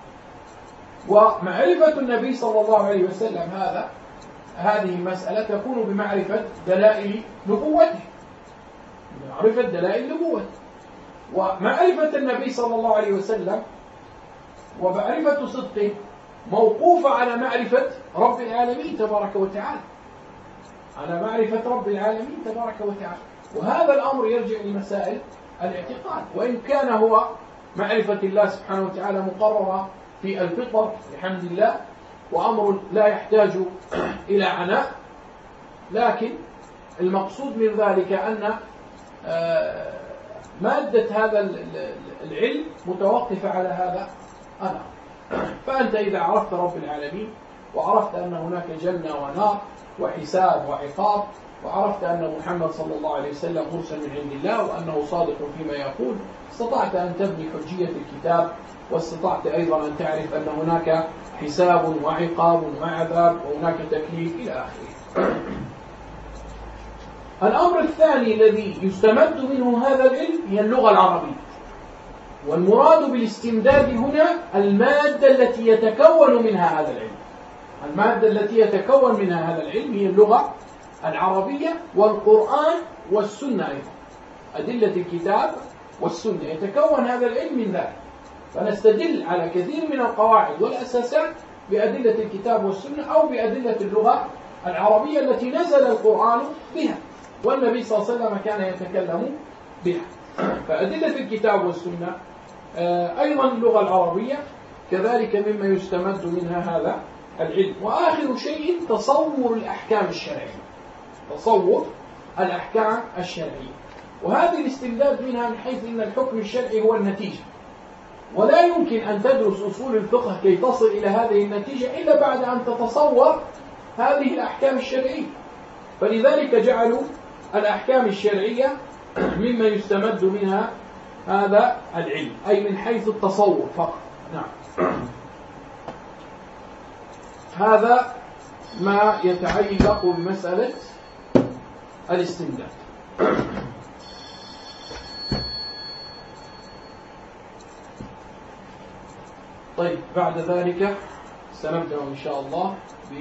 ومعرفة النبي صلى الله عليه وسلم هذه المسألة تكون بمعرفة دلائل نبوته، معرفة دلائل نبوته. ومعرفة النبي صلى الله عليه وسلم ومعرفة صدقه موقوفة على معرفة رب العالمين تبارك وتعالى، على معرفة رب العالمين تبارك وتعالى. وهذا الأمر يرجع لمسائل الاعتقاد، وإن كان هو معرفة الله سبحانه وتعالى مقررة في الفطر بحمد الله، وأمر لا يحتاج إلى عناء، لكن المقصود من ذلك أن مادة هذا العلم متوقفة على هذا الأمر. فأنت إذا عرفت رب العالمين، وعرفت أن هناك جنة ونار وحساب وعقاب، وعرفت أن محمد صلى الله عليه وسلم مرسل من عند الله وأنه صادق فيما يقول، استطعت أن تبني حجية الكتاب، واستطعت أيضا أن تعرف أن هناك حساب وعقاب وعذاب وهناك تكليف إلى آخره. الأمر الثاني الذي يستمد منه هذا العلم هي اللغة العربية. والمراد بالاستمداد هنا المادة التي يتكون منها هذا العلم. المادة التي يتكون منها هذا العلم هي اللغة العربية والقرآن والسنة أيضا، أدلة الكتاب والسنة يتكون هذا العلم من ذلك. فنستدل على كثير من القواعد والأساسات بأدلة الكتاب والسنة أو بأدلة اللغة العربية التي نزل القرآن بها والنبي صلى الله عليه وسلم كان يتكلم بها. فأدلة الكتاب والسنة أيضا اللغة العربية كذلك مما يستمد منها هذا العلم. وآخر شيء تصور الأحكام الشرعية، تصور الأحكام الشرعية، وهذه الاستمداد منها من حيث أن الحكم الشرعي هو النتيجة، ولا يمكن أن تدرس أصول الفقه كي تصل إلى هذه النتيجة إلا بعد أن تتصور هذه الأحكام الشرعية. فلذلك جعلوا الأحكام الشرعية مما يستمد منها هذا العلم، أي من حيث التصور فقط. نعم، هذا ما يتعلق بمسألة الاستمداد. طيب، بعد ذلك سنبدأ إن شاء الله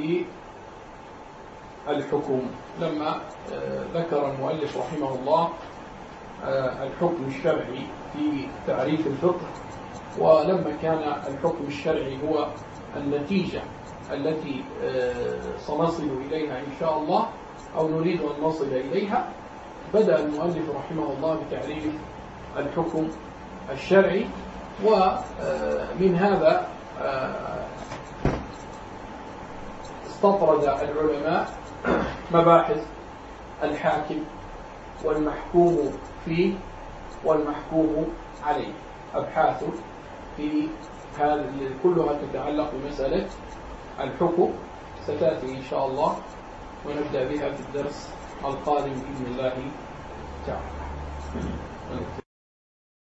بالحكم. لما ذكر المؤلف رحمه الله الحكم الشرعي في تعريف الفقه، ولما كان الحكم الشرعي هو النتيجة التي سنصل إليها إن شاء الله أو نريد أن نصل إليها، بدأ المؤلف رحمه الله بتعريف الحكم الشرعي. ومن هذا استطرد العلماء مباحث الحاكم والمحكوم فيه والمحكوم عليه، أبحاث في هذا كلها تتعلق بمسألة الحكم، ستأتي إن شاء الله ونبدأ بها في الدرس القادم بإذن الله تعالى.